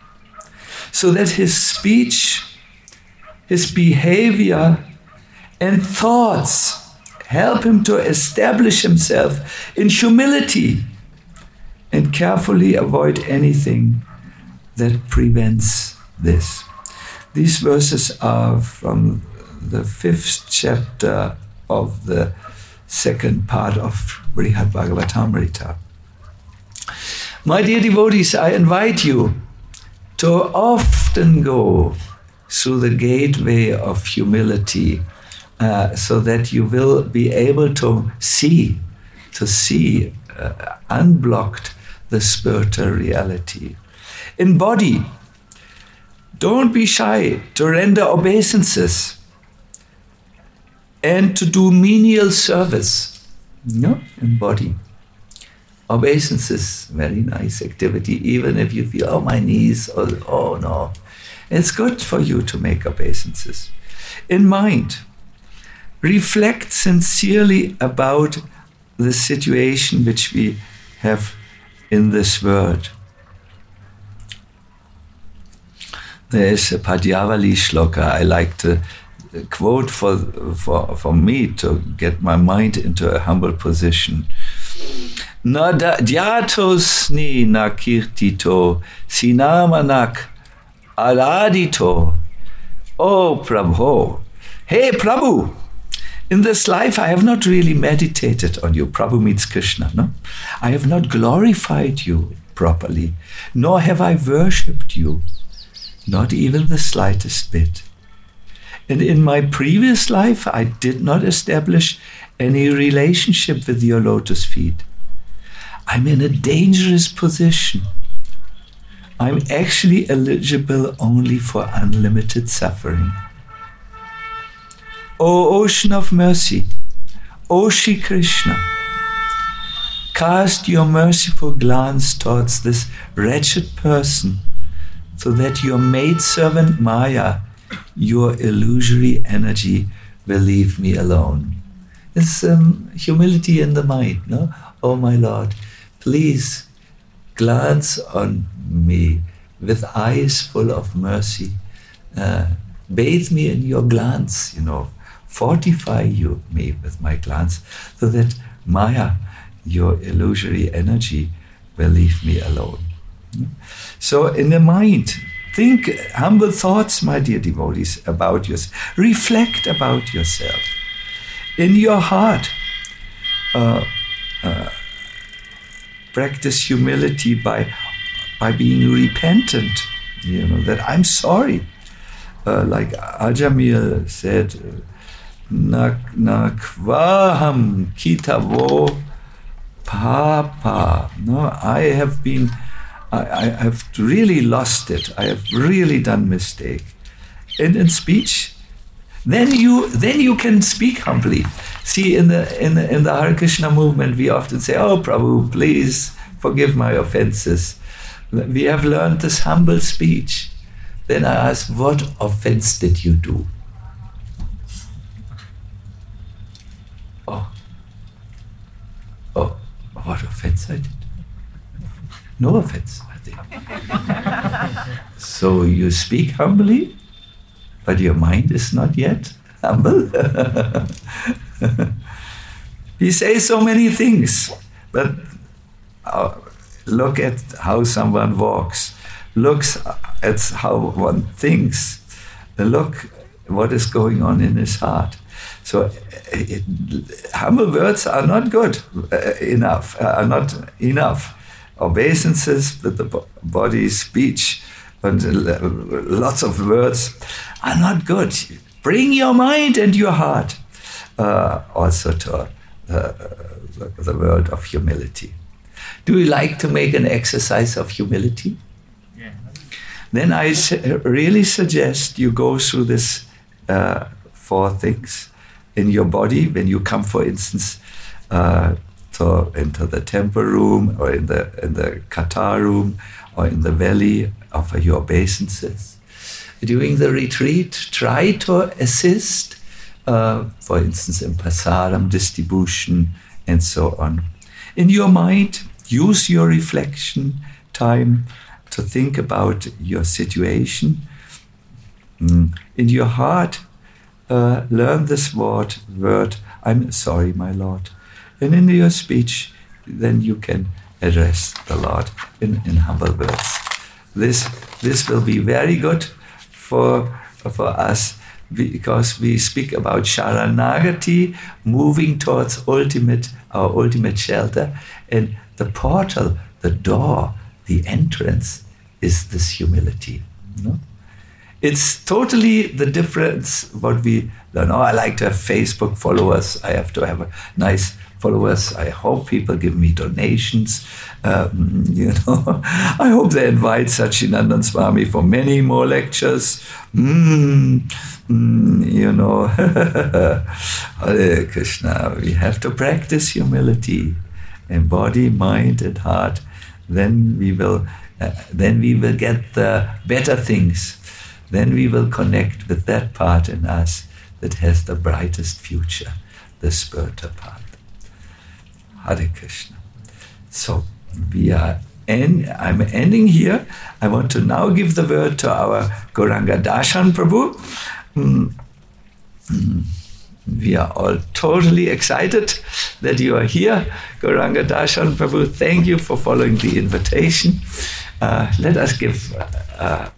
so that his speech, his behavior, and thoughts help him to establish himself in humility and carefully avoid anything that prevents this. These verses are from the fifth chapter of the second part of Brihad Bhagavatamrita. My dear devotees, I invite you to often go through the gateway of humility uh, so that you will be able to see, to see uh, unblocked the spiritual reality. In body, don't be shy to render obeisances and to do menial service. No, in body. Obeisances, very nice activity, even if you feel, oh, my knees, or, oh, no. It's good for you to make obeisances. In mind, reflect sincerely about the situation which we have in this world. There is a Padyavali shloka I like to quote for, for, for me to get my mind into a humble position. Na dyatos ni na kirtito sinamanak aradito. Oh Prabhu, hey Prabhu, in this life I have not really meditated on you. Prabhu means Krishna, no? I have not glorified you properly, nor have I worshipped you, not even the slightest bit. And in my previous life, I did not establish any relationship with your lotus feet. I'm in a dangerous position. I'm actually eligible only for unlimited suffering. O ocean of mercy, O Shri Krishna, cast your merciful glance towards this wretched person, so that your maidservant Maya, your illusory energy, will leave me alone. It's um, humility in the mind, no? Oh my Lord, please glance on me with eyes full of mercy. Uh, bathe me in your glance, you know. Fortify you me with my glance, so that Maya, your illusory energy, will leave me alone. So in the mind, think humble thoughts, my dear devotees, about yourself. Reflect about yourself. In your heart, uh, uh, practice humility by, by being repentant, you know, that I'm sorry. Uh, like Ajamil said, Nak nakvaham kitavo papa. No, I have been, I, I have really lost it. I have really done mistake. And in speech, then you then you can speak humbly. See, in the in the in the Hare Krishna movement, we often say, "Oh, Prabhu, please forgive my offenses." We have learned this humble speech. Then I ask, "What offense did you do?" Oh, oh, what offense I did? No offense, I think. So you speak humbly, but your mind is not yet humble. We say so many things, but uh, look at how someone walks, looks at how one thinks, look what is going on in his heart. So it, humble words are not good uh, enough, uh, are not enough. Obeisances with the body, speech, and lots of words are not good. Bring your mind and your heart uh, also to uh, the world of humility. Do you like to make an exercise of humility? Yeah. Then I really suggest you go through this uh, four things in your body when you come, for instance, uh, to, into the temple room or in the in the Qatar room or in the valley, offer your obeisances. During the retreat, try to assist, uh, for instance, in prasadam distribution and so on. In your mind, use your reflection time to think about your situation. Mm. In your heart, uh, learn this word, word, I'm sorry, my Lord. And in your speech, then you can address the Lord in, in humble words. This this will be very good for, for us, because we speak about Sharanagati, moving towards ultimate, our ultimate shelter, and the portal, the door, the entrance is this humility. No? It's totally the difference what we learn. Oh, I like to have Facebook followers. I have to have a nice followers. I hope people give me donations. Um, you know, I hope they invite Satchidananda Swami for many more lectures. Mm, mm, you know, Hare Krishna. We have to practice humility in body, mind, and heart. Then we will, uh, then we will get the better things. Then we will connect with that part in us that has the brightest future, the spiritual part. Hare Krishna. So we are end, I'm ending here. I want to now give the word to our Gauranga Darshan Prabhu. Mm. Mm. We are all totally excited that you are here. Gauranga Darshan Prabhu, thank you for following the invitation. Uh, let us give uh, uh,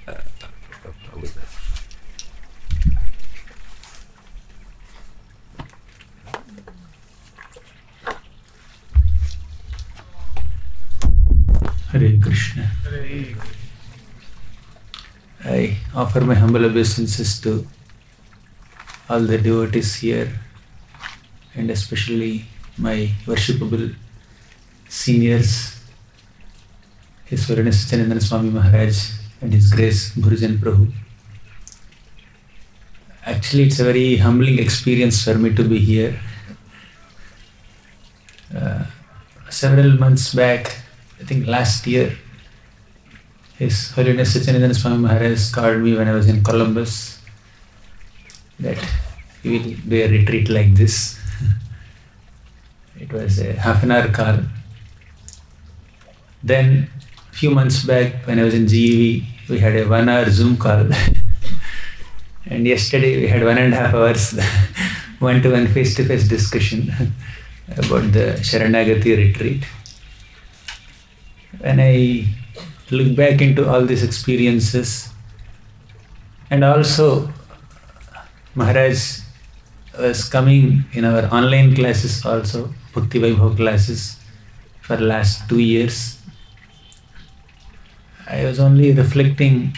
Hare Krishna. I offer my humble obeisances to all the devotees here, and especially my worshipable seniors, His Holiness Satyanandana Swami Maharaj and His Grace Gurujan Prabhu. Actually, it's a very humbling experience for me to be here. Uh, several months back, I think last year, His Holiness Satyanandana Swami Maharaj called me when I was in Columbus that he will do a retreat like this. It was a half an hour call. Then, a few months back when I was in G E V, we had a one hour Zoom call. And yesterday we had one and a half hours one-to-one face-to-face discussion about the Sharanagati retreat. When I look back into all these experiences, and also Maharaj was coming in our online classes also, Bhakti Vaibhav classes, for last two years. I was only reflecting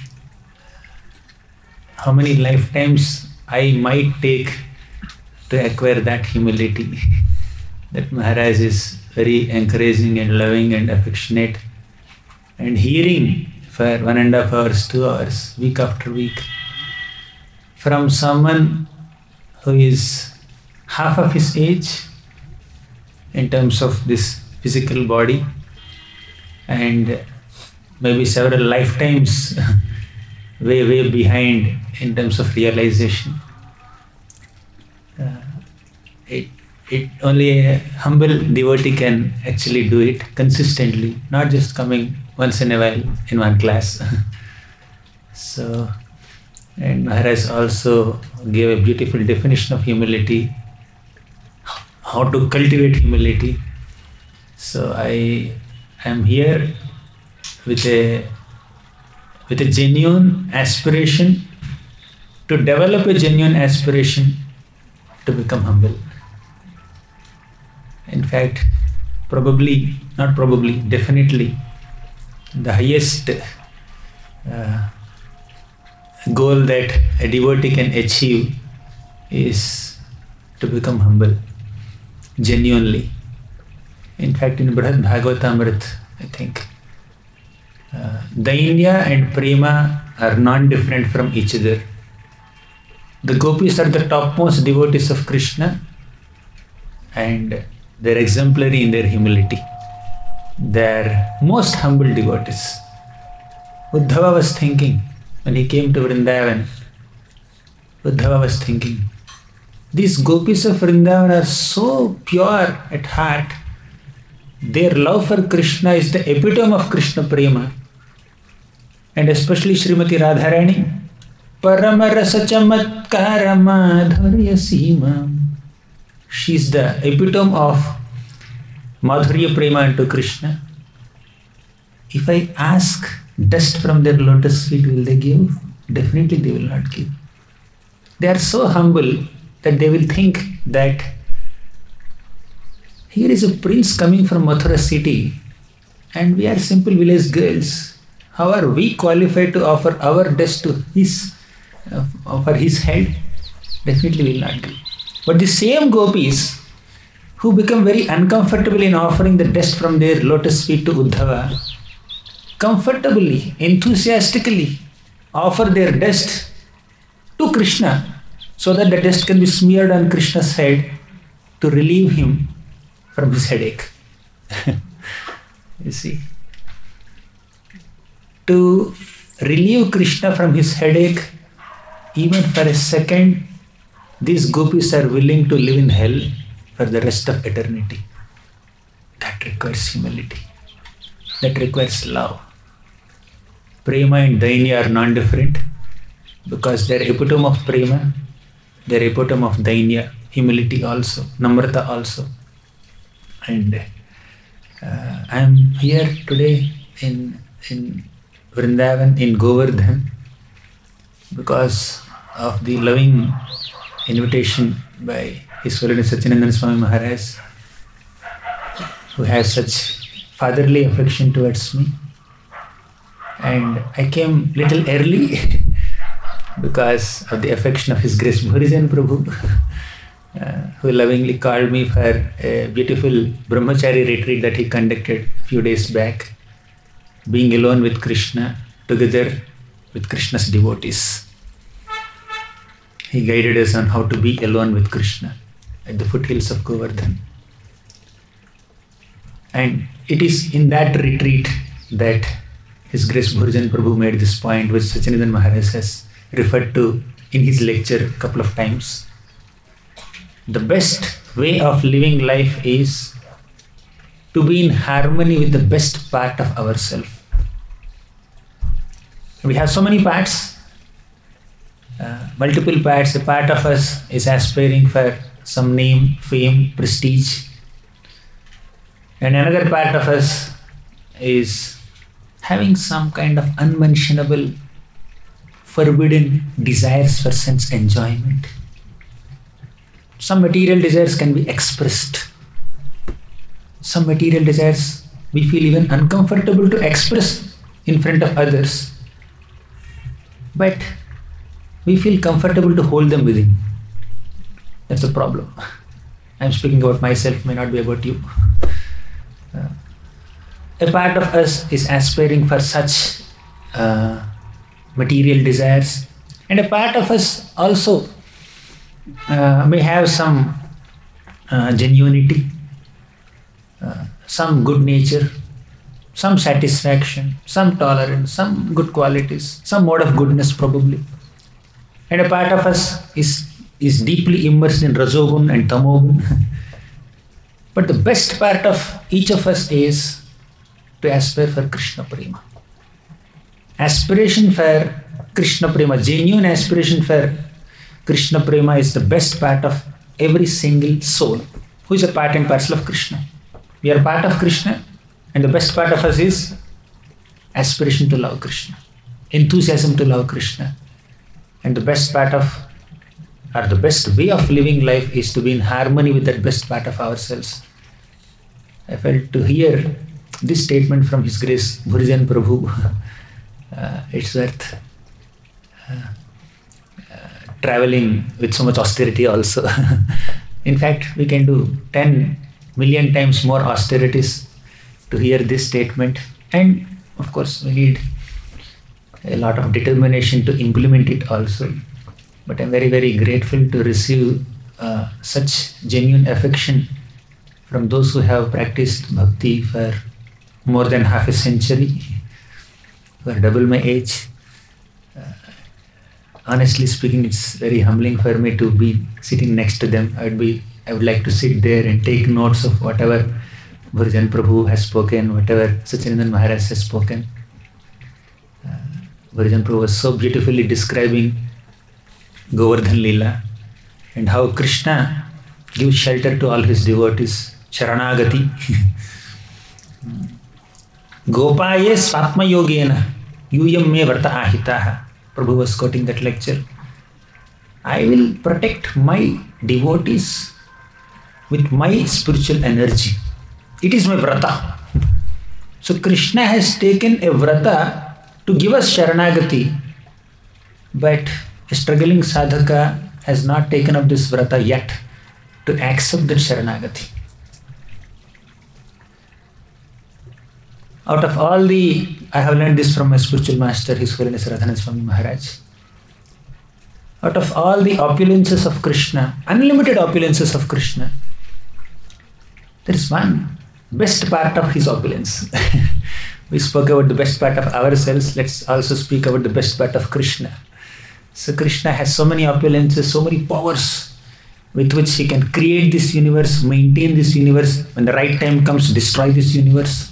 how many lifetimes I might take to acquire that humility. That Maharaj is very encouraging and loving and affectionate, and hearing for one and a half hours, two hours, week after week, from someone who is half of his age in terms of this physical body, and maybe several lifetimes way, way behind in terms of realization. Uh, it, it only a humble devotee can actually do it consistently, not just coming once in a while in one class. So, and Maharaj also gave a beautiful definition of humility, how to cultivate humility. So I am here with a with a genuine aspiration to develop a genuine aspiration to become humble. In fact, probably, not probably, definitely, the highest uh, goal that a devotee can achieve is to become humble, genuinely. In fact, in Brihad Bhagavatamrita, I think, uh, Dainya and Prema are non-different from each other. The gopis are the topmost devotees of Krishna, and they're exemplary in their humility. They're most humble devotees. Uddhava was thinking, when he came to Vrindavan, Uddhava was thinking, these gopis of Vrindavan are so pure at heart. Their love for Krishna is the epitome of Krishna Prema. And especially Srimati Radharani, Parama Rasa Chamatkara Madhurya Sima. She is the epitome of Madhurya Prema into Krishna. If I ask dust from their lotus feet, will they give? Definitely they will not give. They are so humble that they will think that here is a prince coming from Mathura city and we are simple village girls. How are we qualified to offer our dust to his, uh, for his head? Definitely will not give. But the same gopis who become very uncomfortable in offering the dust from their lotus feet to Uddhava, comfortably, enthusiastically offer their dust to Krishna so that the dust can be smeared on Krishna's head to relieve him from his headache. You see, to relieve Krishna from his headache, even for a second, these gopis are willing to live in hell for the rest of eternity. That requires humility. That requires love. Prema and Dainya are non-different because they are epitome of Prema, they are epitome of Dainya, humility also, Namrata also. And uh, I am here today in, in Vrindavan, in Govardhan, because of the loving invitation by His Holiness Satyanandana Swami Maharaj, who has such fatherly affection towards me. And I came little early because of the affection of His Grace Bhurijan Prabhu, uh, who lovingly called me for a beautiful brahmachari retreat that he conducted a few days back, being alone with Krishna, together with Krishna's devotees. He guided us on how to be alone with Krishna at the foothills of Govardhan. And it is in that retreat that His Grace Bhurijan Prabhu made this point, which Sachidanand Maharaj has referred to in his lecture a couple of times. The best way of living life is to be in harmony with the best part of ourselves. We have so many parts, uh, multiple parts. A part of us is aspiring for some name, fame, prestige. And another part of us is having some kind of unmentionable, forbidden desires for sense enjoyment. Some material desires can be expressed. Some material desires we feel even uncomfortable to express in front of others. But we feel comfortable to hold them within. That's the problem. I'm speaking about myself, may not be about you. Uh, a part of us is aspiring for such uh, material desires, and a part of us also uh, may have some uh, genuinity, uh, some good nature, some satisfaction, some tolerance, some good qualities, some mode of goodness probably. And a part of us is, is deeply immersed in Rajogun and Tamogun. But the best part of each of us is to aspire for Krishna Prema. Aspiration for Krishna Prema, genuine aspiration for Krishna Prema is the best part of every single soul who is a part and parcel of Krishna. We are part of Krishna, and the best part of us is aspiration to love Krishna, enthusiasm to love Krishna. And the best part of, or the best way of living life is to be in harmony with that best part of ourselves. I felt to hear this statement from His Grace Bhurijan Prabhu, uh, it's worth uh, uh, traveling with so much austerity also. In fact, we can do ten million times more austerities to hear this statement. And of course, we need a lot of determination to implement it also. But I'm very, very grateful to receive uh, such genuine affection from those who have practiced bhakti for more than half a century, who are double my age. Uh, honestly speaking, it's very humbling for me to be sitting next to them. I would be, I would like to sit there and take notes of whatever Bhurijan Prabhu has spoken, whatever Sachidanand Maharaj has spoken. Uh, Bhurijan Prabhu was so beautifully describing Govardhan Leela and how Krishna gives shelter to all his devotees. Sharanagati. Gopaye Swatma Yogena Yuyam Me Varta Ahitaha. Prabhu was quoting that lecture. I will protect my devotees with my spiritual energy. It is my vrata. So Krishna has taken a vrata to give us Sharanagati, but a struggling sadhaka has not taken up this vrata yet to accept that Sharanagati. Out of all the, I have learned this from my spiritual master, His Holiness Radhanand Swami Maharaj. Out of all the opulences of Krishna, unlimited opulences of Krishna, there is one best part of His opulence. We spoke about the best part of ourselves, let's also speak about the best part of Krishna. So Krishna has so many opulences, so many powers with which He can create this universe, maintain this universe, when the right time comes, destroy this universe.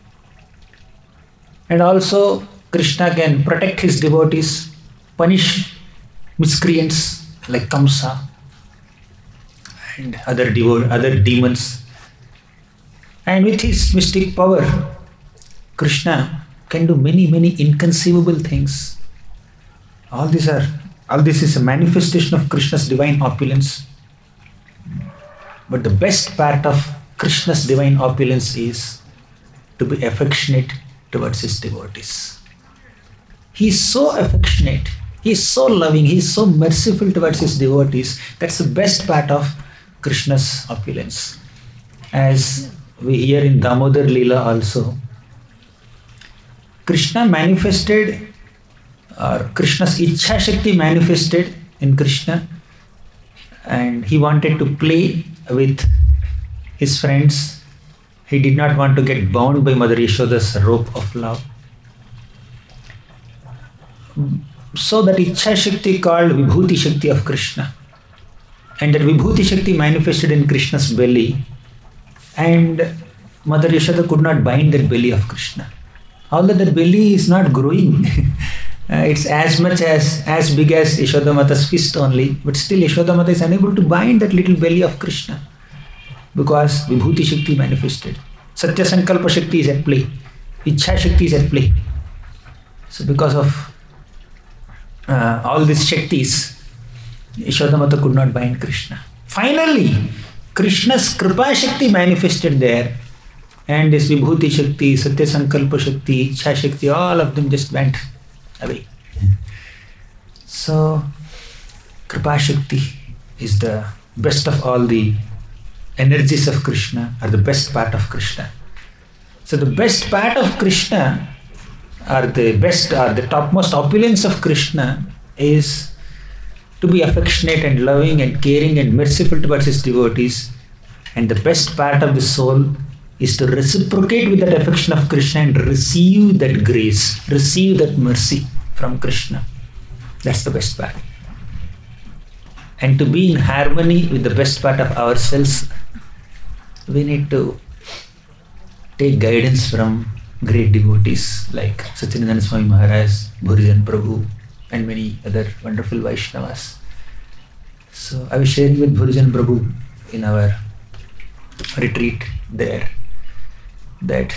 And also Krishna can protect His devotees, punish miscreants like Kamsa and other devo- other demons. And with His mystic power, Krishna can do many, many inconceivable things. All these are, all this is a manifestation of Krishna's divine opulence. But the best part of Krishna's divine opulence is to be affectionate towards His devotees. He is so affectionate He is so loving, he is so merciful towards his devotees. That's the best part of Krishna's opulence. As we hear in Damodar Leela also, Krishna manifested, or Krishna's Ichha Shakti manifested in Krishna, and he wanted to play with his friends. He did not want to get bound by Mother Yashoda's rope of love. So that Ichha Shakti called Vibhuti Shakti of Krishna. And that Vibhuti Shakti manifested in Krishna's belly. And Mother Yashoda could not bind that belly of Krishna. Although that belly is not growing. uh, it's as much as, as big as Yashoda Mata's fist only. But still Yashoda Mata is unable to bind that little belly of Krishna. Because Vibhuti Shakti manifested. Satya Sankalpa Shakti is at play. Ichha Shakti is at play. So because of uh, all these Shaktis, Yashoda Mata could not bind Krishna. Finally, Krishna's Kripa Shakti manifested there. And this Vibhuti Shakti, Satya Sankalpa Shakti, Ichha Shakti, all of them just went away. So, Kripa Shakti is the best of all the energies of Krishna, or the best part of Krishna. So the best part of Krishna, or the best, or the topmost opulence of Krishna is to be affectionate and loving and caring and merciful towards his devotees. And the best part of the soul is to reciprocate with that affection of Krishna and receive that grace, receive that mercy from Krishna. That's the best part. And to be in harmony with the best part of ourselves, we need to take guidance from great devotees like Satyanandana Swami Maharaj, Bhurijan Prabhu, and many other wonderful Vaishnavas. So I was sharing with Bhurijan Prabhu in our retreat there that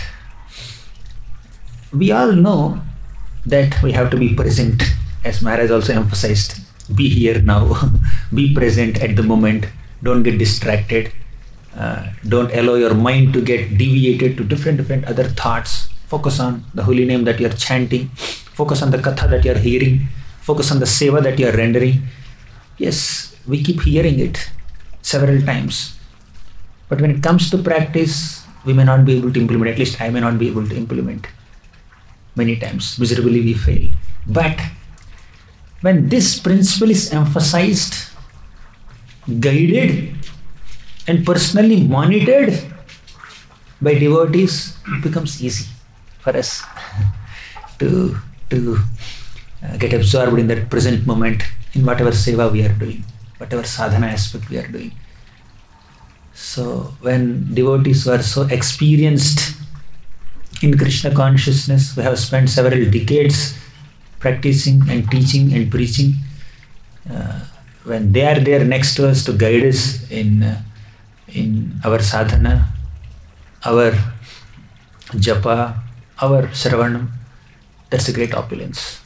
we all know that we have to be present, as Maharaj also emphasized. Be here now, be present at the moment, don't get distracted, uh, don't allow your mind to get deviated to different different other thoughts. Focus on the holy name that you are chanting, focus on the katha that you are hearing, focus on the seva that you are rendering. Yes, we keep hearing it several times, but when it comes to practice, we may not be able to implement, at least I may not be able to implement. Many times, miserably we fail. But when this principle is emphasized, guided, and personally monitored by devotees, it becomes easy for us to, to uh, get absorbed in that present moment in whatever seva we are doing, whatever sadhana aspect we are doing. So when devotees who are so experienced in Krishna consciousness, we have spent several decades practicing and teaching and preaching. Uh, when they are there next to us to guide us in uh, in our sadhana, our japa, our shravanam, that's a great opulence.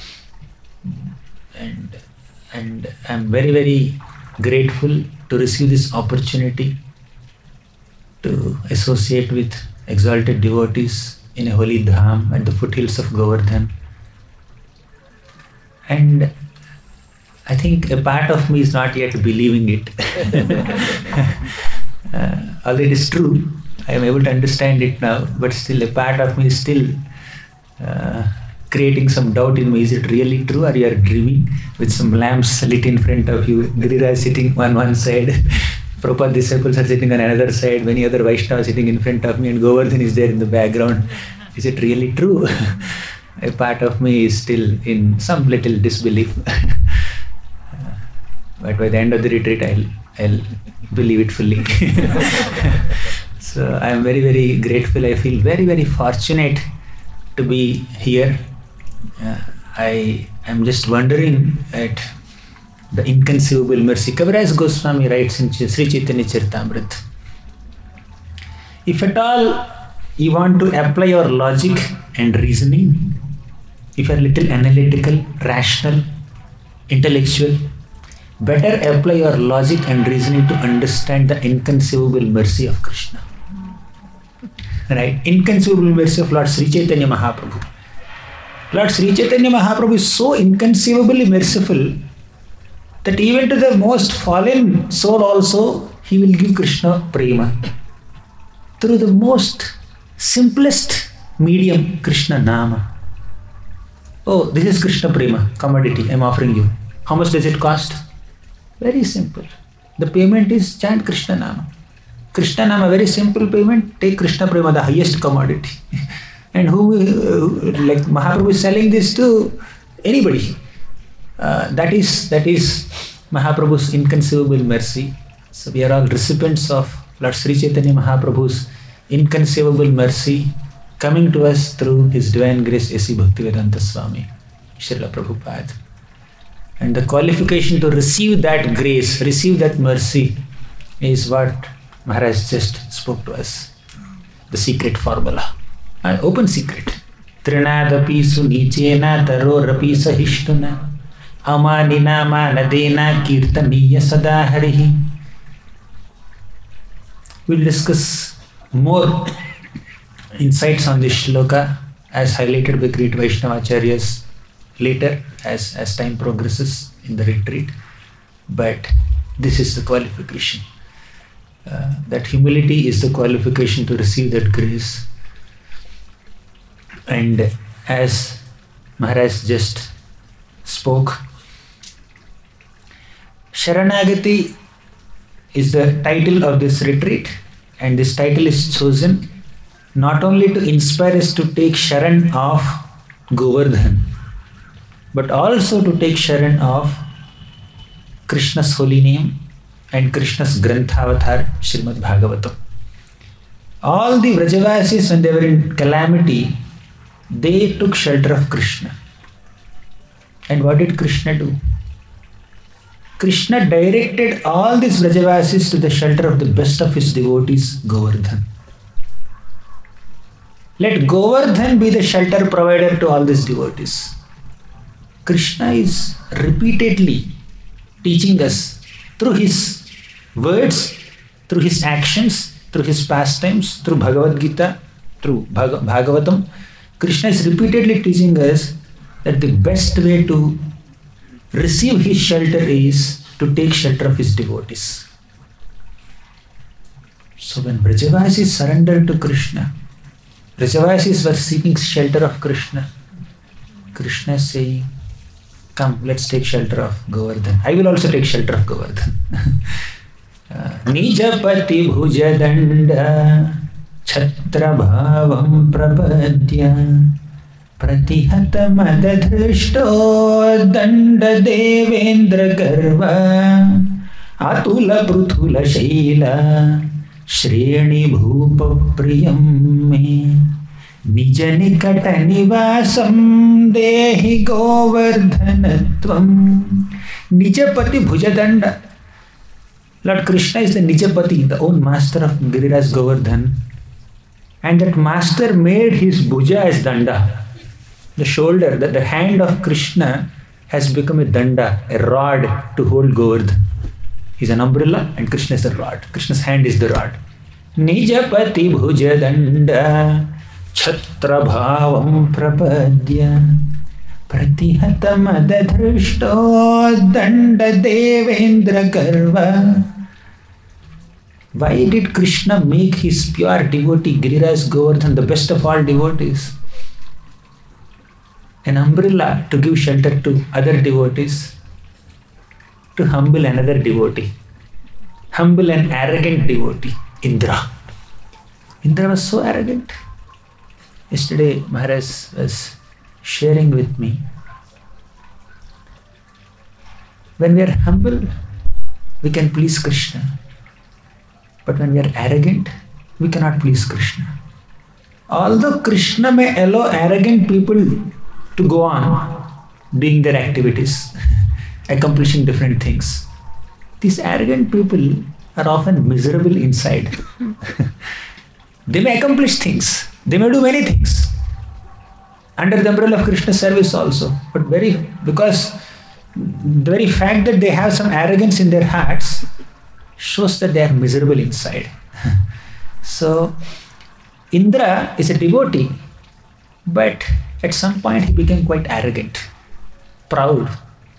And and I'm very very grateful to receive this opportunity to associate with exalted devotees in a holy dham at the foothills of Govardhan. And I think a part of me is not yet believing it. uh, although it is true, I am able to understand it now, but still a part of me is still uh, creating some doubt in me. Is it really true, or you are dreaming with some lamps lit in front of you, Giriraj sitting on one side, Prabhupada disciples are sitting on another side, many other Vaishnavas sitting in front of me, and Govardhan is there in the background. Is it really true? A part of me is still in some little disbelief. But by the end of the retreat, I'll, I'll believe it fully. So I am very, very grateful. I feel very, very fortunate to be here. Uh, I am just wondering at the inconceivable mercy. Kaviraj Goswami writes in Sri Chaitanya Charitamrita, if at all you want to apply your logic and reasoning, if you are a little analytical, rational, intellectual, better apply your logic and reasoning to understand the inconceivable mercy of Krishna. Right? Inconceivable mercy of Lord Sri Chaitanya Mahaprabhu. Lord Sri Chaitanya Mahaprabhu is so inconceivably merciful that even to the most fallen soul also he will give Krishna prema through the most simplest medium, Krishna Nama. Oh, this is Krishna prema, commodity I am offering you. How much does it cost? Very simple. The payment is chant Krishna Nama. Krishna Nama, very simple payment. Take Krishna prema, the highest commodity. And who, uh, like Mahaprabhu is selling this to anybody. Uh, that is that is Mahaprabhu's inconceivable mercy. So we are all recipients of Lord Sri Chaitanya Mahaprabhu's inconceivable mercy coming to us through His divine grace, A C Bhaktivedanta Swami, Srila Prabhupada. And the qualification to receive that grace, receive that mercy, is what Maharaj just spoke to us. The secret formula. An open secret. Trinadapi sunichena tarorapi sahishtuna amanina manadena kirtaniya sadaharihi. We'll discuss more insights on this shloka as highlighted by great Vaishnavacharyas later as, as time progresses in the retreat. But this is the qualification. Uh, that humility is the qualification to receive that grace. And as Maharaj just spoke, Sharanagati is the title of this retreat, and this title is chosen not only to inspire us to take Sharan of Govardhan, but also to take Sharan of Krishna's holy name and Krishna's Granthavatar, Srimad Bhagavatam. All the Vrajavasis, when they were in calamity, they took shelter of Krishna. And what did Krishna do? Krishna directed all these Vrajavasis to the shelter of the best of his devotees, Govardhan. Let Govardhan be the shelter provider to all these devotees. Krishna is repeatedly teaching us through his words, through his actions, through his pastimes, through Bhagavad Gita, through Bhag- Bhagavatam. Krishna is repeatedly teaching us that the best way to receive his shelter is to take shelter of his devotees. So when Vrajavasis surrendered to Krishna, Vrajavasis were seeking shelter of Krishna. Krishna is saying, come, let's take shelter of Govardhan. I will also take shelter of Govardhan. Nijapati bhujadanda chhatra bhavam prapadya pratihata madadhrishto danda devendra garva atula pruthula shaila shreni bhupa priyam me nija nikata nivasam dehi govardhanatvam. Nijapati bhujadanda. Lord Krishna is the Nijapati, the own master of Giriraj Govardhan. And that master made his bhuja as danda. The shoulder, the, the hand of Krishna has become a danda, a rod to hold Govardhan. He's an umbrella and Krishna is a rod. Krishna's hand is the rod. Nijapati bhuja danda chhatra bhavam prapadya pratihata madadhrishto danda devendra garva. Why did Krishna make his pure devotee Giriraj Govardhan the best of all devotees? An umbrella to give shelter to other devotees, to humble another devotee. Humble and arrogant devotee, Indra. Indra was so arrogant. Yesterday Maharaj was sharing with me. When we are humble, we can please Krishna. But when we are arrogant, we cannot please Krishna. Although Krishna may allow arrogant people to go on doing their activities, accomplishing different things, these arrogant people are often miserable inside. They may accomplish things, they may do many things under the umbrella of Krishna's service also, but very because the very fact that they have some arrogance in their hearts shows that they are miserable inside. So Indra is a devotee, but At some point he became quite arrogant, proud.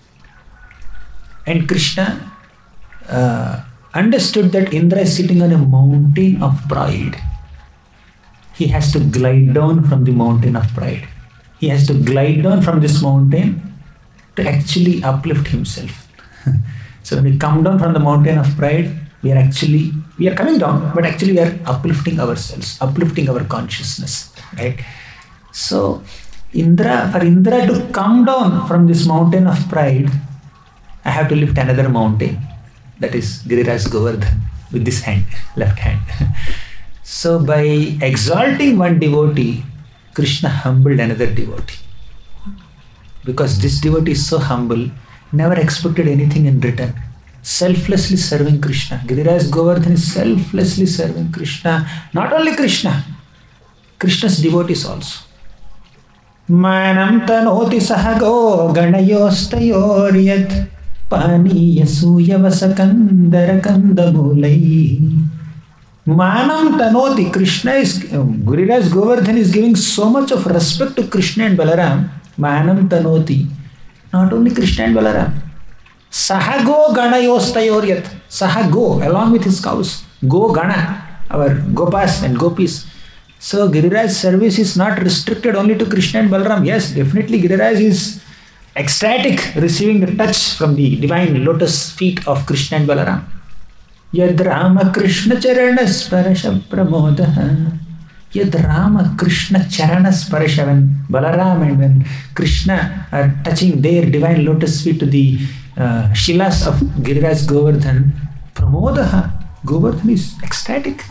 And Krishna uh, understood that Indra is sitting on a mountain of pride. He has to glide down from the mountain of pride. He has to glide down from this mountain to actually uplift himself. So when we come down from the mountain of pride, we are actually, we are coming down, but actually we are uplifting ourselves, uplifting our consciousness, right? So Indra, for Indra to come down from this mountain of pride, I have to lift another mountain, that is Giriraj Govardhan, with this hand, left hand. So by exalting one devotee, Krishna humbled another devotee. Because this devotee is so humble, never expected anything in return. Selflessly serving Krishna. Giriraj Govardhan is selflessly serving Krishna. Not only Krishna, Krishna's devotees also. Manam tanoti sahago ganayostayoryat pani yasuya vasakandara kandamulai. Manam tanoti. Krishna is, Giriraj Govardhan is giving so much of respect to Krishna and Balaram. Manam tanoti. Not only Krishna and Balaram. Sahago ganayostayoryat. Sahago, along with his cows. Go Gana, our Gopas and Gopis. So Giriraj's service is not restricted only to Krishna and Balaram. Yes, definitely Giriraj is ecstatic receiving the touch from the divine lotus feet of Krishna and Balaram. Yad Rama Krishna Charana Sparasha Pramodaha. Yad Rama Krishna Charana Sparasha. When Balaram and when Krishna are touching their divine lotus feet to the uh, Shilas of Giriraj Govardhan, Pramodaha. Govardhan is ecstatic.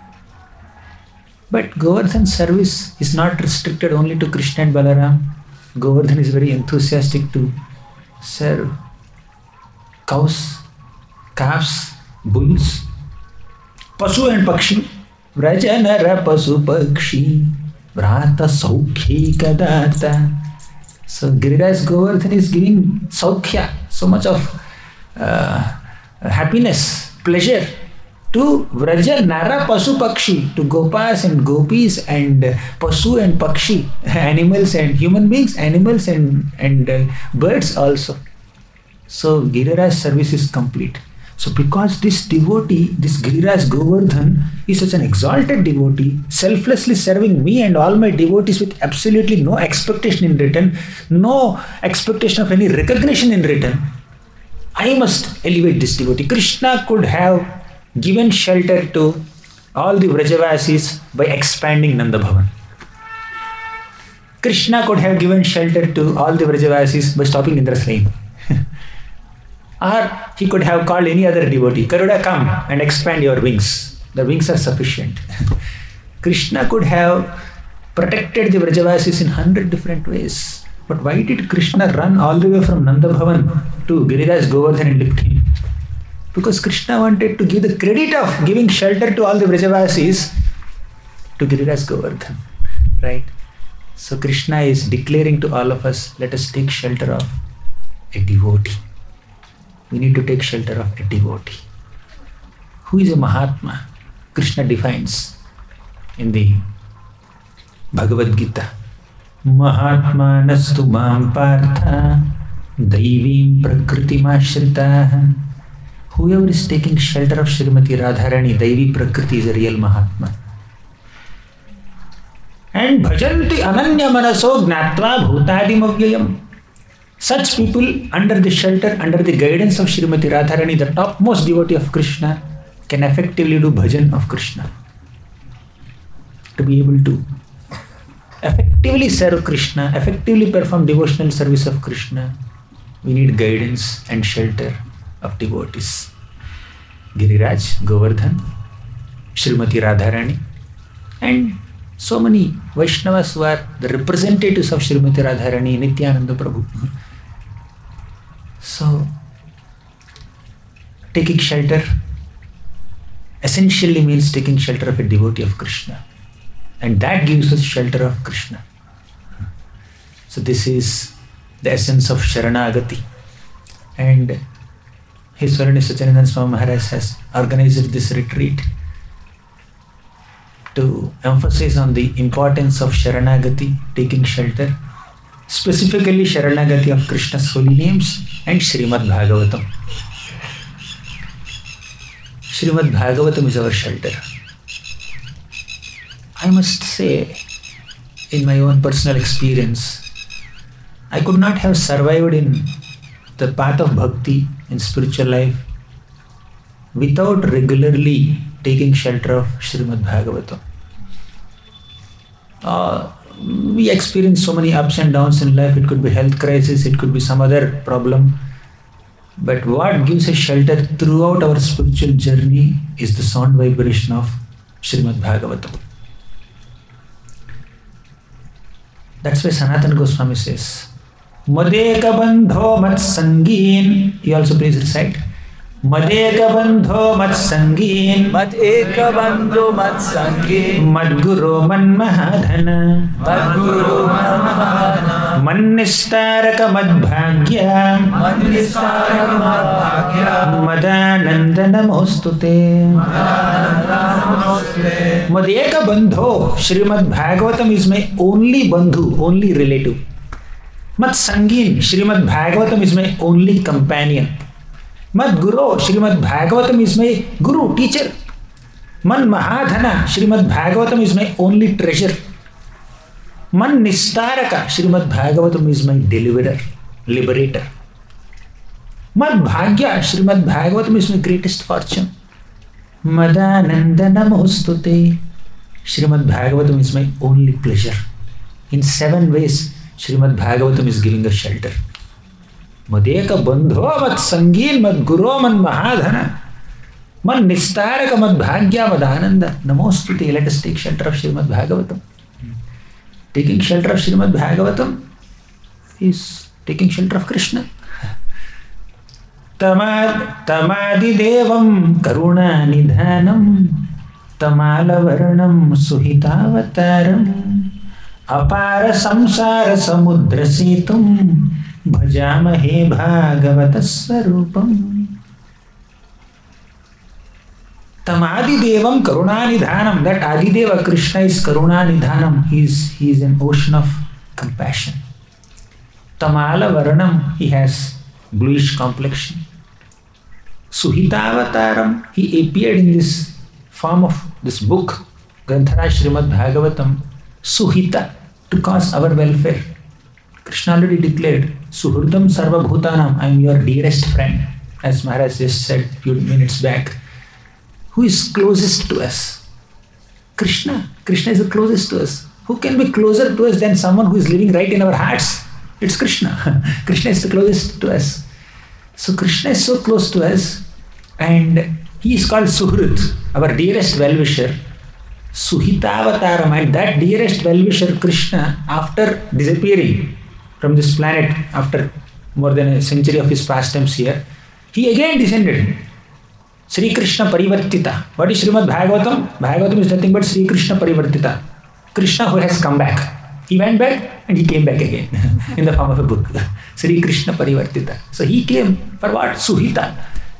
But Govardhan's service is not restricted only to Krishna and Balaram. Govardhan is very enthusiastic to serve cows, calves, bulls, Pasu and Pakshi. Vrajanara Pasu Pakshi Vrata Saukhi Kadata. So Giriraj Govardhan is giving Saukhya, so much of uh, happiness, pleasure to Vraja Nara Pasu Pakshi, to Gopas and Gopis and Pasu and Pakshi, animals and human beings, animals and, and uh, birds also. So Giriraj service is complete. So because this devotee, this Giriraj Govardhan is such an exalted devotee, selflessly serving me and all my devotees with absolutely no expectation in return, no expectation of any recognition in return, I must elevate this devotee. Krishna could have given shelter to all the Vrajavasis by expanding Nanda Bhavan. Krishna could have given shelter to all the Vrajavasis by stopping Indra's reign. Or he could have called any other devotee, Garuda, come and expand your wings. The wings are sufficient. Krishna could have protected the Vrajavasis in hundred different ways. But why did Krishna run all the way from Nanda Bhavan to Giriraj Govardhan and lift him? Because Krishna wanted to give the credit of giving shelter to all the Vrajavasis to Giriraj Govardhan. Right? So Krishna is declaring to all of us, let us take shelter of a devotee. We need to take shelter of a devotee. Who is a Mahatma? Krishna defines in the Bhagavad Gita. Mahatma nastu mam partha daivim prakritim ashritaha. Whoever is taking shelter of Srimati Radharani, Daivi Prakriti, is a real Mahatma. And bhajanti ananya manaso gnatva bhutadim avyayam. Such people under the shelter, under the guidance of Srimati Radharani, the topmost devotee of Krishna, can effectively do bhajan of Krishna. To be able to effectively serve Krishna, effectively perform devotional service of Krishna, we need guidance and shelter of devotees. Giriraj, Govardhan, Srimati Radharani, and so many Vaishnavas who are the representatives of Srimati Radharani, Nityananda Prabhu. So, taking shelter essentially means taking shelter of a devotee of Krishna. And that gives us shelter of Krishna. So this is the essence of Sharanagati. And His Holiness Satyanandan Swami Maharaj has organized this retreat to emphasize on the importance of Sharanagati, taking shelter, specifically Sharanagati of Krishna's holy names and Srimad Bhagavatam. Srimad Bhagavatam is our shelter. I must say, in my own personal experience, I could not have survived in the path of bhakti in spiritual life without regularly taking shelter of Srimad Bhagavatam. Uh, we experience so many ups and downs in life. It could be health crisis, it could be some other problem. But what gives us shelter throughout our spiritual journey is the sound vibration of Srimad Bhagavatam. That's why Sanatana Goswami says, Madeka bandho mat sangin. He also please recite, Madeka bandho mat sangin, Mat eka bandho mat sangin, Mad guru man mahadhana, Mad guru man mahadhana, Man nistaraka mad bhagya, Man nistaraka mad bhagya, Madananda namostute. Madeka bandho. Srimad Bhagavatam is my only bandhu, only relative. Mat sangin. Srimad Bhagavatam is my only companion. Mad guru. Srimad Bhagavatam is my guru, teacher. Man mahadhana. Srimad Bhagavatam is my only treasure. Man nistaraka. Srimad Bhagavatam is my deliverer, liberator. Mad bhagya. Srimad Bhagavatam is my greatest fortune. Madananda namostute. Srimad Bhagavatam is my only pleasure. In seven ways, Srimad Bhagavatam is giving us shelter. Madeka bandho mat sangin mad guru man mahadhana, man nistaraka mad bhagya madananda namostute. Let us take shelter of Srimad Bhagavatam. Taking shelter of Srimad Bhagavatam is taking shelter of Krishna. Tamad tamadi devam karuna nidhanam, tamala varnam suhitavataram, apara samsara samudra setum, bhajamahe bhagavata sarupam. Tamadi devam karuna nidhanam. That Adideva Krishna is karuna nidhanam. He is, he is an ocean of compassion. Tamala varnam. He has bluish complexion. Suhitavataram. He appeared in this form of this book, Granthara Srimad Bhagavatam, Suhita, to cause our welfare. Krishna already declared, Suhurdam Sarva Bhutanam, I am your dearest friend, as Maharaj just said a few minutes back. Who is closest to us? Krishna. Krishna is the closest to us. Who can be closer to us than someone who is living right in our hearts? It's Krishna. Krishna is the closest to us. So Krishna is so close to us, and he is called Suhrit, our dearest well-wisher. Suhitavataram, and that dearest well-wisher Krishna, after disappearing from this planet after more than a century of his pastimes here, he again descended. Sri Krishna Parivartita. What is Srimad Bhagavatam? Bhagavatam is nothing but Sri Krishna Parivartita. Krishna who has come back. He went back and he came back again in the form of a book. Sri Krishna Parivartita. So he came for what? Suhita.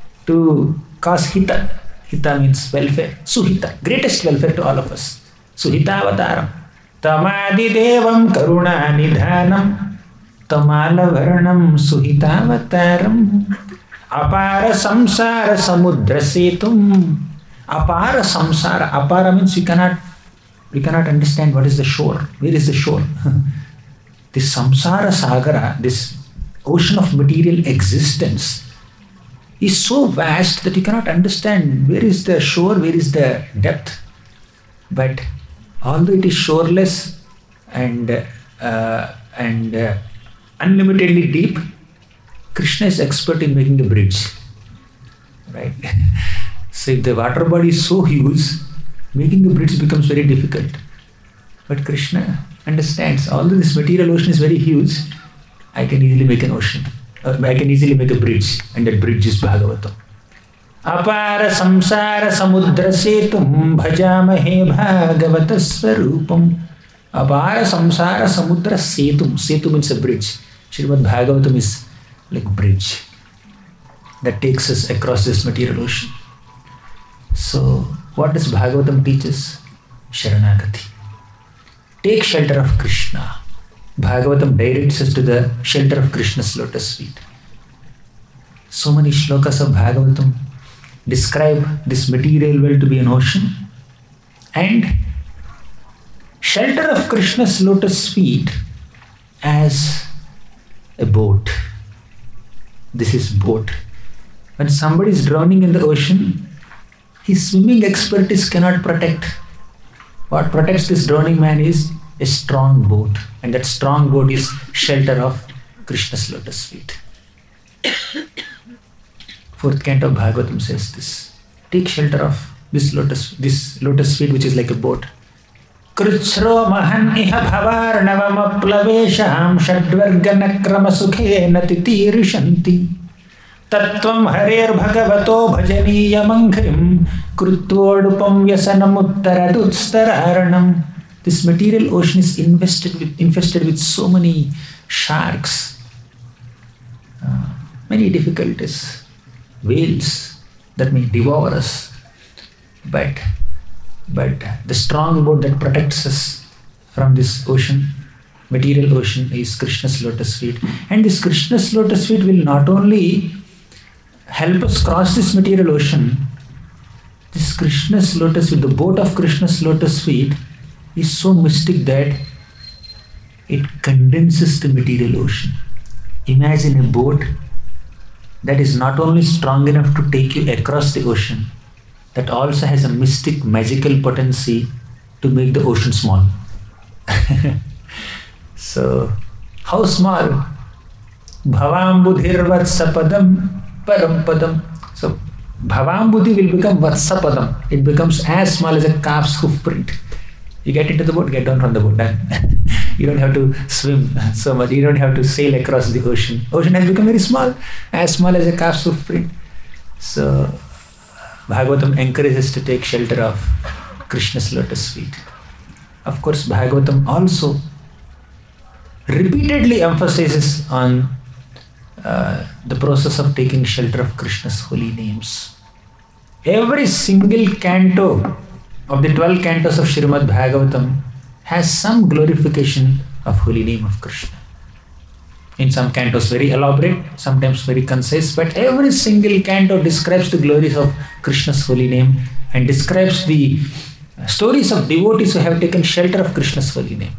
To cause hita. Hita means welfare. Suhita. Greatest welfare to all of us. Suhita avataram. Tamadi devam karuna nidhanam. Tamala varnam suhita avataram. Apara samsara samudra setum. Apara samsara. Apara means we cannot we cannot understand what is the shore. Where is the shore? This samsara sagara, this ocean of material existence, is so vast that you cannot understand where is the shore, where is the depth. But although it is shoreless and uh, and uh, unlimitedly deep, Krishna is expert in making the bridge. Right? So if the water body is so huge, making the bridge becomes very difficult. But Krishna understands, although this material ocean is very huge, I can easily make an ocean. Uh, I can easily make a bridge, and that bridge is Bhagavatam. Apara samsara samudra setum bhajamahe bhagavata swarupam. Apara samsara samudra setum. Setu means a bridge. Srimad Bhagavatam is like bridge that takes us across this material ocean. So what does Bhagavatam teach us? Sharanagati. Take shelter of Krishna. Bhagavatam directs us to the shelter of Krishna's lotus feet. So many shlokas of Bhagavatam describe this material world to be an ocean, and shelter of Krishna's lotus feet as a boat. This is boat. When somebody is drowning in the ocean, his swimming expertise cannot protect. What protects this drowning man is a strong boat, and that strong boat is shelter of Krishna's lotus feet. Fourth canto of Bhagavatam says this. Take shelter of this lotus, this lotus feet which is like a boat. Krutsro mahan iha bhavarnavam aplavesham shadvargana krama sukhena titirishanti tattvam harer bhagavato bhajaniya manghrim krutvodupam vyasanamuttaradutstararanam. This material ocean is invested with, infested with so many sharks, uh, many difficulties, whales that may devour us. But, but the strong boat that protects us from this ocean, material ocean, is Krishna's lotus feet. And this Krishna's lotus feet will not only help us cross this material ocean, this Krishna's lotus feet, the boat of Krishna's lotus feet, is so mystic that it condenses the material ocean. Imagine a boat that is not only strong enough to take you across the ocean, that also has a mystic, magical potency to make the ocean small. So, how small? Bhavambudhir vatsapadam param padam. So, Bhavambudhi will become vatsapadam. It becomes as small as a calf's hoof print. You get into the boat, get down from the boat, done. You don't have to swim so much. You don't have to sail across the ocean. Ocean has become very small, as small as a calf's hoof print. So, Bhagavatam encourages to take shelter of Krishna's lotus feet. Of course, Bhagavatam also repeatedly emphasizes on uh, the process of taking shelter of Krishna's holy names. Every single canto of the twelve cantos of Srimad Bhagavatam has some glorification of holy name of Krishna. In some cantos very elaborate, sometimes very concise, but every single canto describes the glories of Krishna's holy name and describes the stories of devotees who have taken shelter of Krishna's holy name.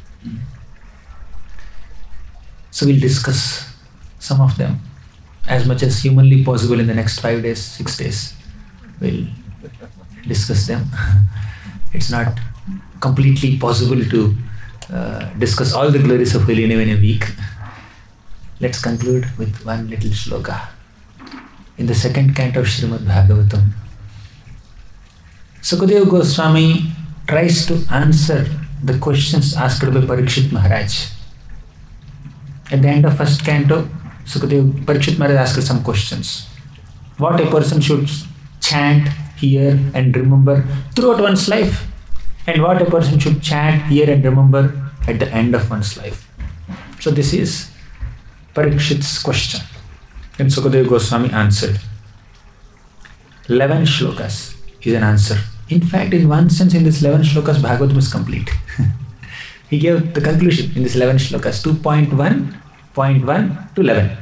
So we'll discuss some of them as much as humanly possible in the next five days, six days. We'll discuss them. It's not completely possible to uh, discuss all the glories of holy name in a week. Let's conclude with one little shloka. In the second canto of Srimad Bhagavatam, Sukadeva Goswami tries to answer the questions asked by Parikshit Maharaj. At the end of first canto, Sukadeva, Parikshit Maharaj asked some questions. What a person should chant, hear and remember throughout one's life, and what a person should chant, hear and remember at the end of one's life. So this is Parikshit's question, and Sukadeva Goswami answered. eleven shlokas is an answer. In fact, in one sense, in this eleven shlokas, Bhagavatam is complete. He gave the conclusion in this eleven shlokas, two point one, point one to eleven.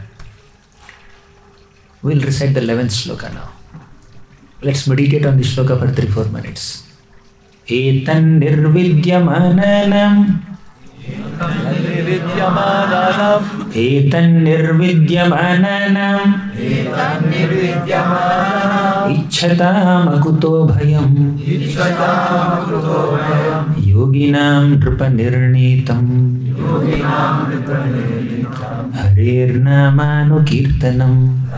We'll recite the eleventh shloka now. Let's meditate on this shloka for three to four minutes. Etan nirvidyamananam Etan nirvidyamananam Ichchatam akuto bhayam Yoginam nripanirnitam Harir namanu kirtanam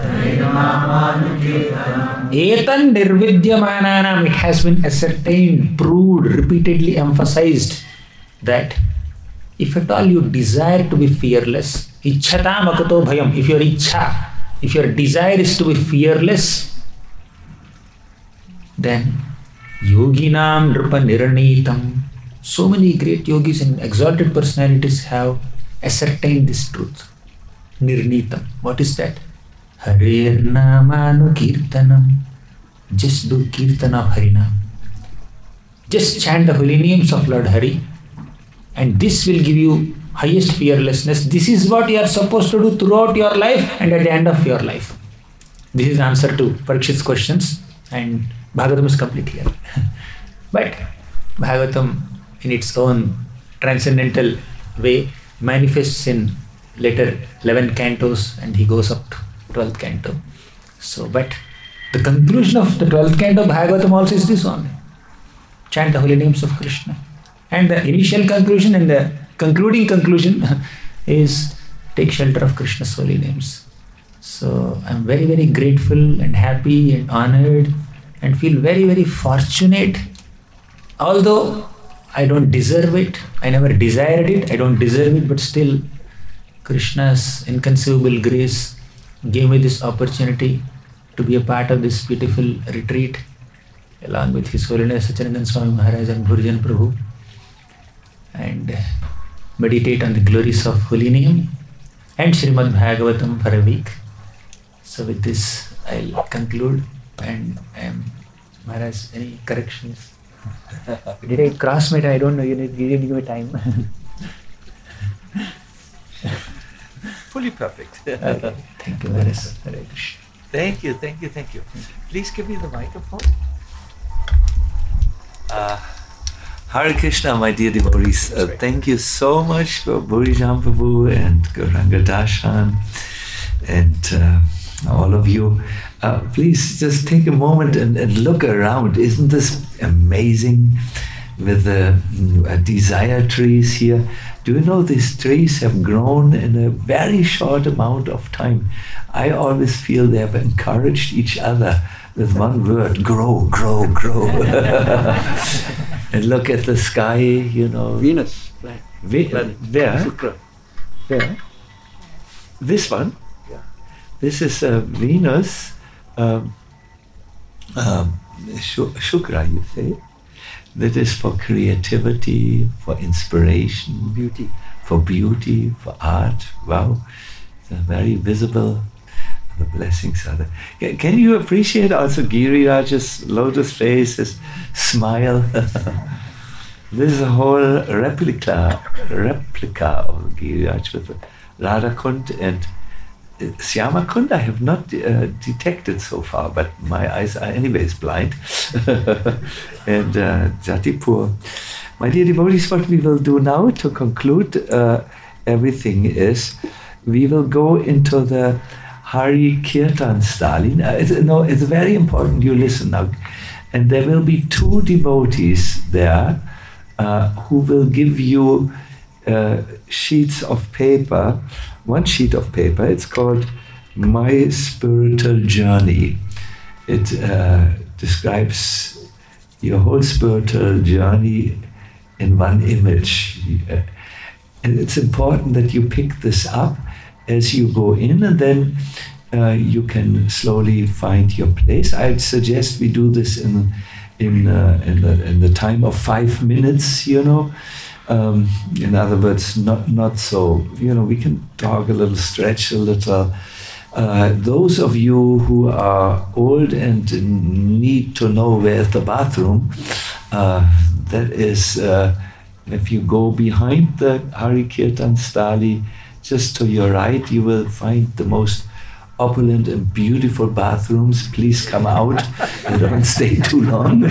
Etan nirvidyamananam. It has been ascertained, proved, repeatedly emphasized that if at all you desire to be fearless, Ichchatam akuto bhayam, if your ichcha, if your desire is to be fearless, then Yoginam nripanirnitam. So many great yogis and exalted personalities have ascertained this truth. Nirnitam. What is that? Harir namanu kirtanam. Just do kirtan of Harinam. Just chant the holy names of Lord Hari, and this will give you highest fearlessness. This is what you are supposed to do throughout your life and at the end of your life. This is the answer to Parikshit's questions, and Bhagavatam is complete here. But Bhagavatam, in its own transcendental way, manifests in later eleven cantos, and he goes up to twelfth canto. So, but the conclusion of the twelfth canto of Bhagavatam also is this only. Chant the holy names of Krishna. And the initial conclusion and the concluding conclusion is take shelter of Krishna's holy names. So I'm very, very grateful and happy and honored and feel very, very fortunate. Although I don't deserve it, I never desired it, I don't deserve it, but still Krishna's inconceivable grace gave me this opportunity to be a part of this beautiful retreat along with His Holiness Satyananda Swami Maharaj and Bhurjan Prabhu, and meditate on the glories of Holy Name and Srimad Bhagavatam for a week. So with this I'll conclude, and um, Maharaj, any corrections? Did I cross my time? I don't know, you didn't give me time. Fully perfect. Okay. Thank you, Maharaj. Hare Krishna. Thank you, thank you, thank you. Please give me the microphone. Uh, Hare Krishna, my dear devotees. Uh, thank you so much for Bhurijan Prabhu and Gauranga Darshan and uh, all of you. Uh, please just take a moment and, and look around. Isn't this amazing with the uh, desire trees here? Do you know these trees have grown in a very short amount of time? I always feel they have encouraged each other with one word: grow, grow, grow. And look at the sky, you know. Venus. Ve- there. Shukra. There. This one. Yeah. This is uh, Venus. Um, um, Sh- Shukra, you say. That is for creativity, for inspiration, Beauty. for beauty, for art. Wow, it's very visible. The blessings are there. Can, can you appreciate also Giriraj's lotus face, his smile? This is a whole replica, replica of Giriraj with Radhakund and Syamakund. I have not uh, detected so far, but my eyes are anyways blind. And uh, Jatipur. My dear devotees, what we will do now to conclude uh, everything is we will go into the Hari Kirtan Stali. Uh, it's, no, it's very important you listen now. And there will be two devotees there uh, who will give you uh, sheets of paper, one sheet of paper. It's called My Spiritual Journey. It uh, describes your whole spiritual journey in one image. Uh, and it's important that you pick this up as you go in, and then uh, you can slowly find your place. I'd suggest we do this in in uh, in, the, in the time of five minutes. You know, um, in other words, not not so. You know, we can talk a little, stretch a little. Uh, those of you who are old and need to know where's the bathroom, uh, that is, uh, if you go behind the Hari Kirtan Stali, just to your right, you will find the most opulent and beautiful bathrooms. Please come out and don't stay too long.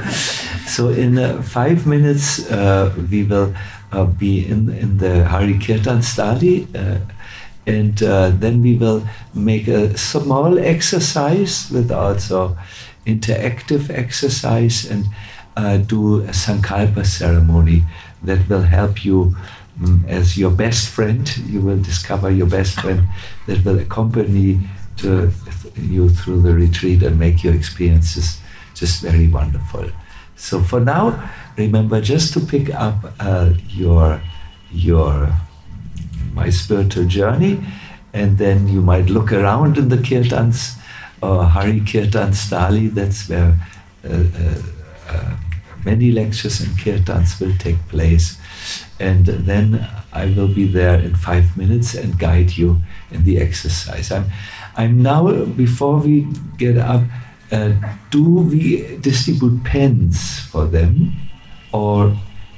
So in uh, five minutes, uh, we will uh, be in, in the Hari Kirtan Stali, uh, and uh, then we will make a small exercise with also interactive exercise, and uh, do a Sankalpa ceremony that will help you. As your best friend, you will discover your best friend that will accompany to you through the retreat and make your experiences just very wonderful. So for now, remember just to pick up uh, your your My Spiritual Journey, and then you might look around in the kirtans or Hari Kirtan Stali. That's where uh, uh, uh, many lectures and kirtans will take place. And then I will be there in five minutes and guide you in the exercise. I'm, I'm now, before we get up, uh, do we distribute pens for them? or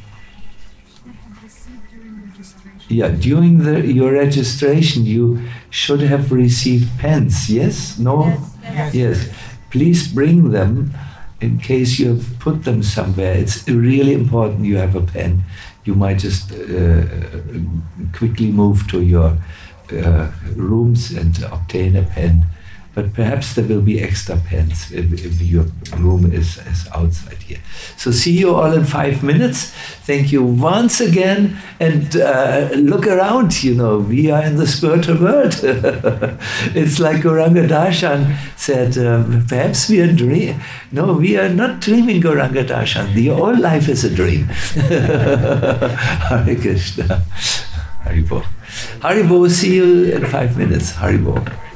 yeah, during the, your registration, you should have received pens. Yes? No? Yes. Yes. Yes. Please bring them in case you have put them somewhere. It's really important you have a pen. You might just uh, quickly move to your uh, rooms and obtain a pen. But perhaps there will be extra pens if, if your room is, is outside here. So see you all in five minutes. Thank you once again. And uh, look around, you know, we are in the spiritual world. It's like Gauranga Darshan said, uh, perhaps we are dreaming. No, we are not dreaming, Gauranga Darshan. The whole life is a dream. Hare Krishna. Haribol. Haribol, see you in five minutes. Haribol.